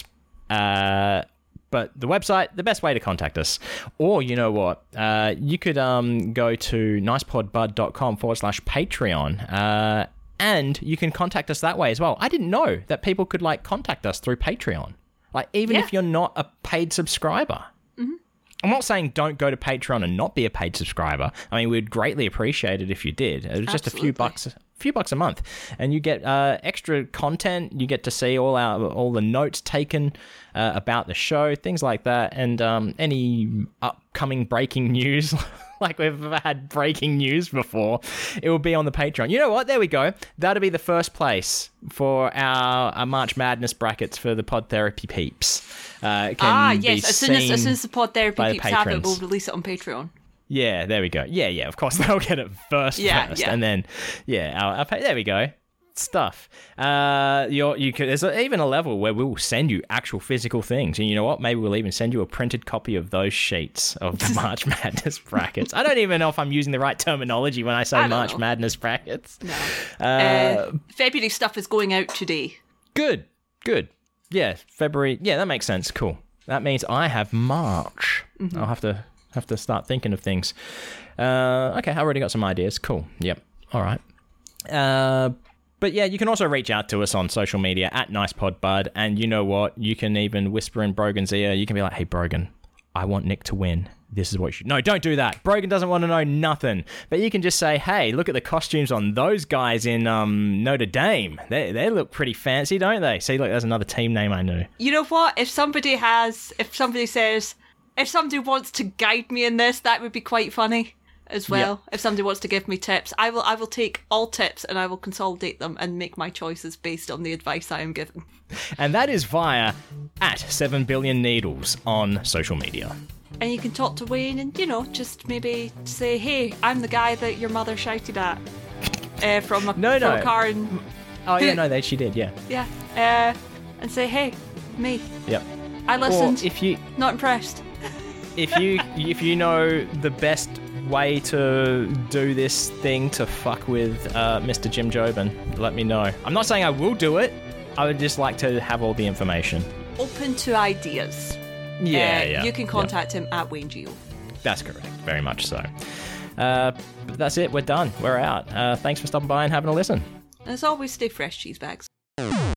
Uh, but the website, the best way to contact us. Or, you know what? Uh, you could um, go to nice pod bud dot com forward slash Patreon. Uh, and you can contact us that way as well. I didn't know that people could, like, contact us through Patreon. Like, even yeah. if you're not a paid subscriber. Mm-hmm. I'm not saying don't go to Patreon and not be a paid subscriber. I mean, we'd greatly appreciate it if you did. It was just Absolutely. a few bucks, a few bucks a month, and you get uh, extra content. You get to see all our all the notes taken uh, about the show, things like that, and um, any upcoming breaking news. Like we've had breaking news before, it will be on the Patreon. You know what? There we go. That'll be the first place for our, our March Madness brackets for the Pod Therapy peeps. Uh, can ah, be yes. As soon as, as soon as the Pod Therapy by the peeps have it, patrons. we'll release it on Patreon. Yeah, there we go. Yeah, yeah. Of course, they'll get it first, Yeah, first, yeah. and then yeah, our, our pay, there we go. Stuff. Uh, you're, you could. There's a, even a level where we'll send you actual physical things, and you know what? Maybe we'll even send you a printed copy of those sheets of the March Madness brackets. I don't even know if I'm using the right terminology when I say I don't March know. Madness brackets. No. Uh, Uh, February stuff is going out today. good, good. Yeah, February. Yeah, that makes sense. Cool. That means I have March. Mm-hmm. I'll have to have to start thinking of things. Uh, okay, I already got some ideas. Cool. Yep. All right. Uh. But yeah, you can also reach out to us on social media at NicePodBud, and you know what? You can even whisper in Brogan's ear. You can be like, "Hey, Brogan, I want Nick to win. This is what you should." No, don't do that. Brogan doesn't want to know nothing. But you can just say, "Hey, look at the costumes on those guys in um, Notre Dame. They they look pretty fancy, don't they?" See, look, there's another team name I knew. You know what? If somebody has, if somebody says, if somebody wants to guide me in this, that would be quite funny as well. Yep. If somebody wants to give me tips, I will I will take all tips and I will consolidate them and make my choices based on the advice I am given. And that is via at seven billion needles on social media. And you can talk to Wayne and, you know, just maybe say, "Hey, I'm the guy that your mother shouted at uh, from, a, no, from no. a car." And, oh, yeah, no, they, she did, yeah. Yeah. Uh, and say, "Hey, me. Yep. I listened. Or if you, not impressed." if you if you know the best way to do this thing to fuck with uh, Mister Jim Jobin, let me know. I'm not saying I will do it. I would just like to have all the information. Open to ideas. Yeah, uh, yeah. You can contact yeah. him at Wayne Geo. That's correct. Very much so. Uh, but that's it. We're done. We're out. Uh, thanks for stopping by and having a listen. And as always, stay fresh, cheese bags.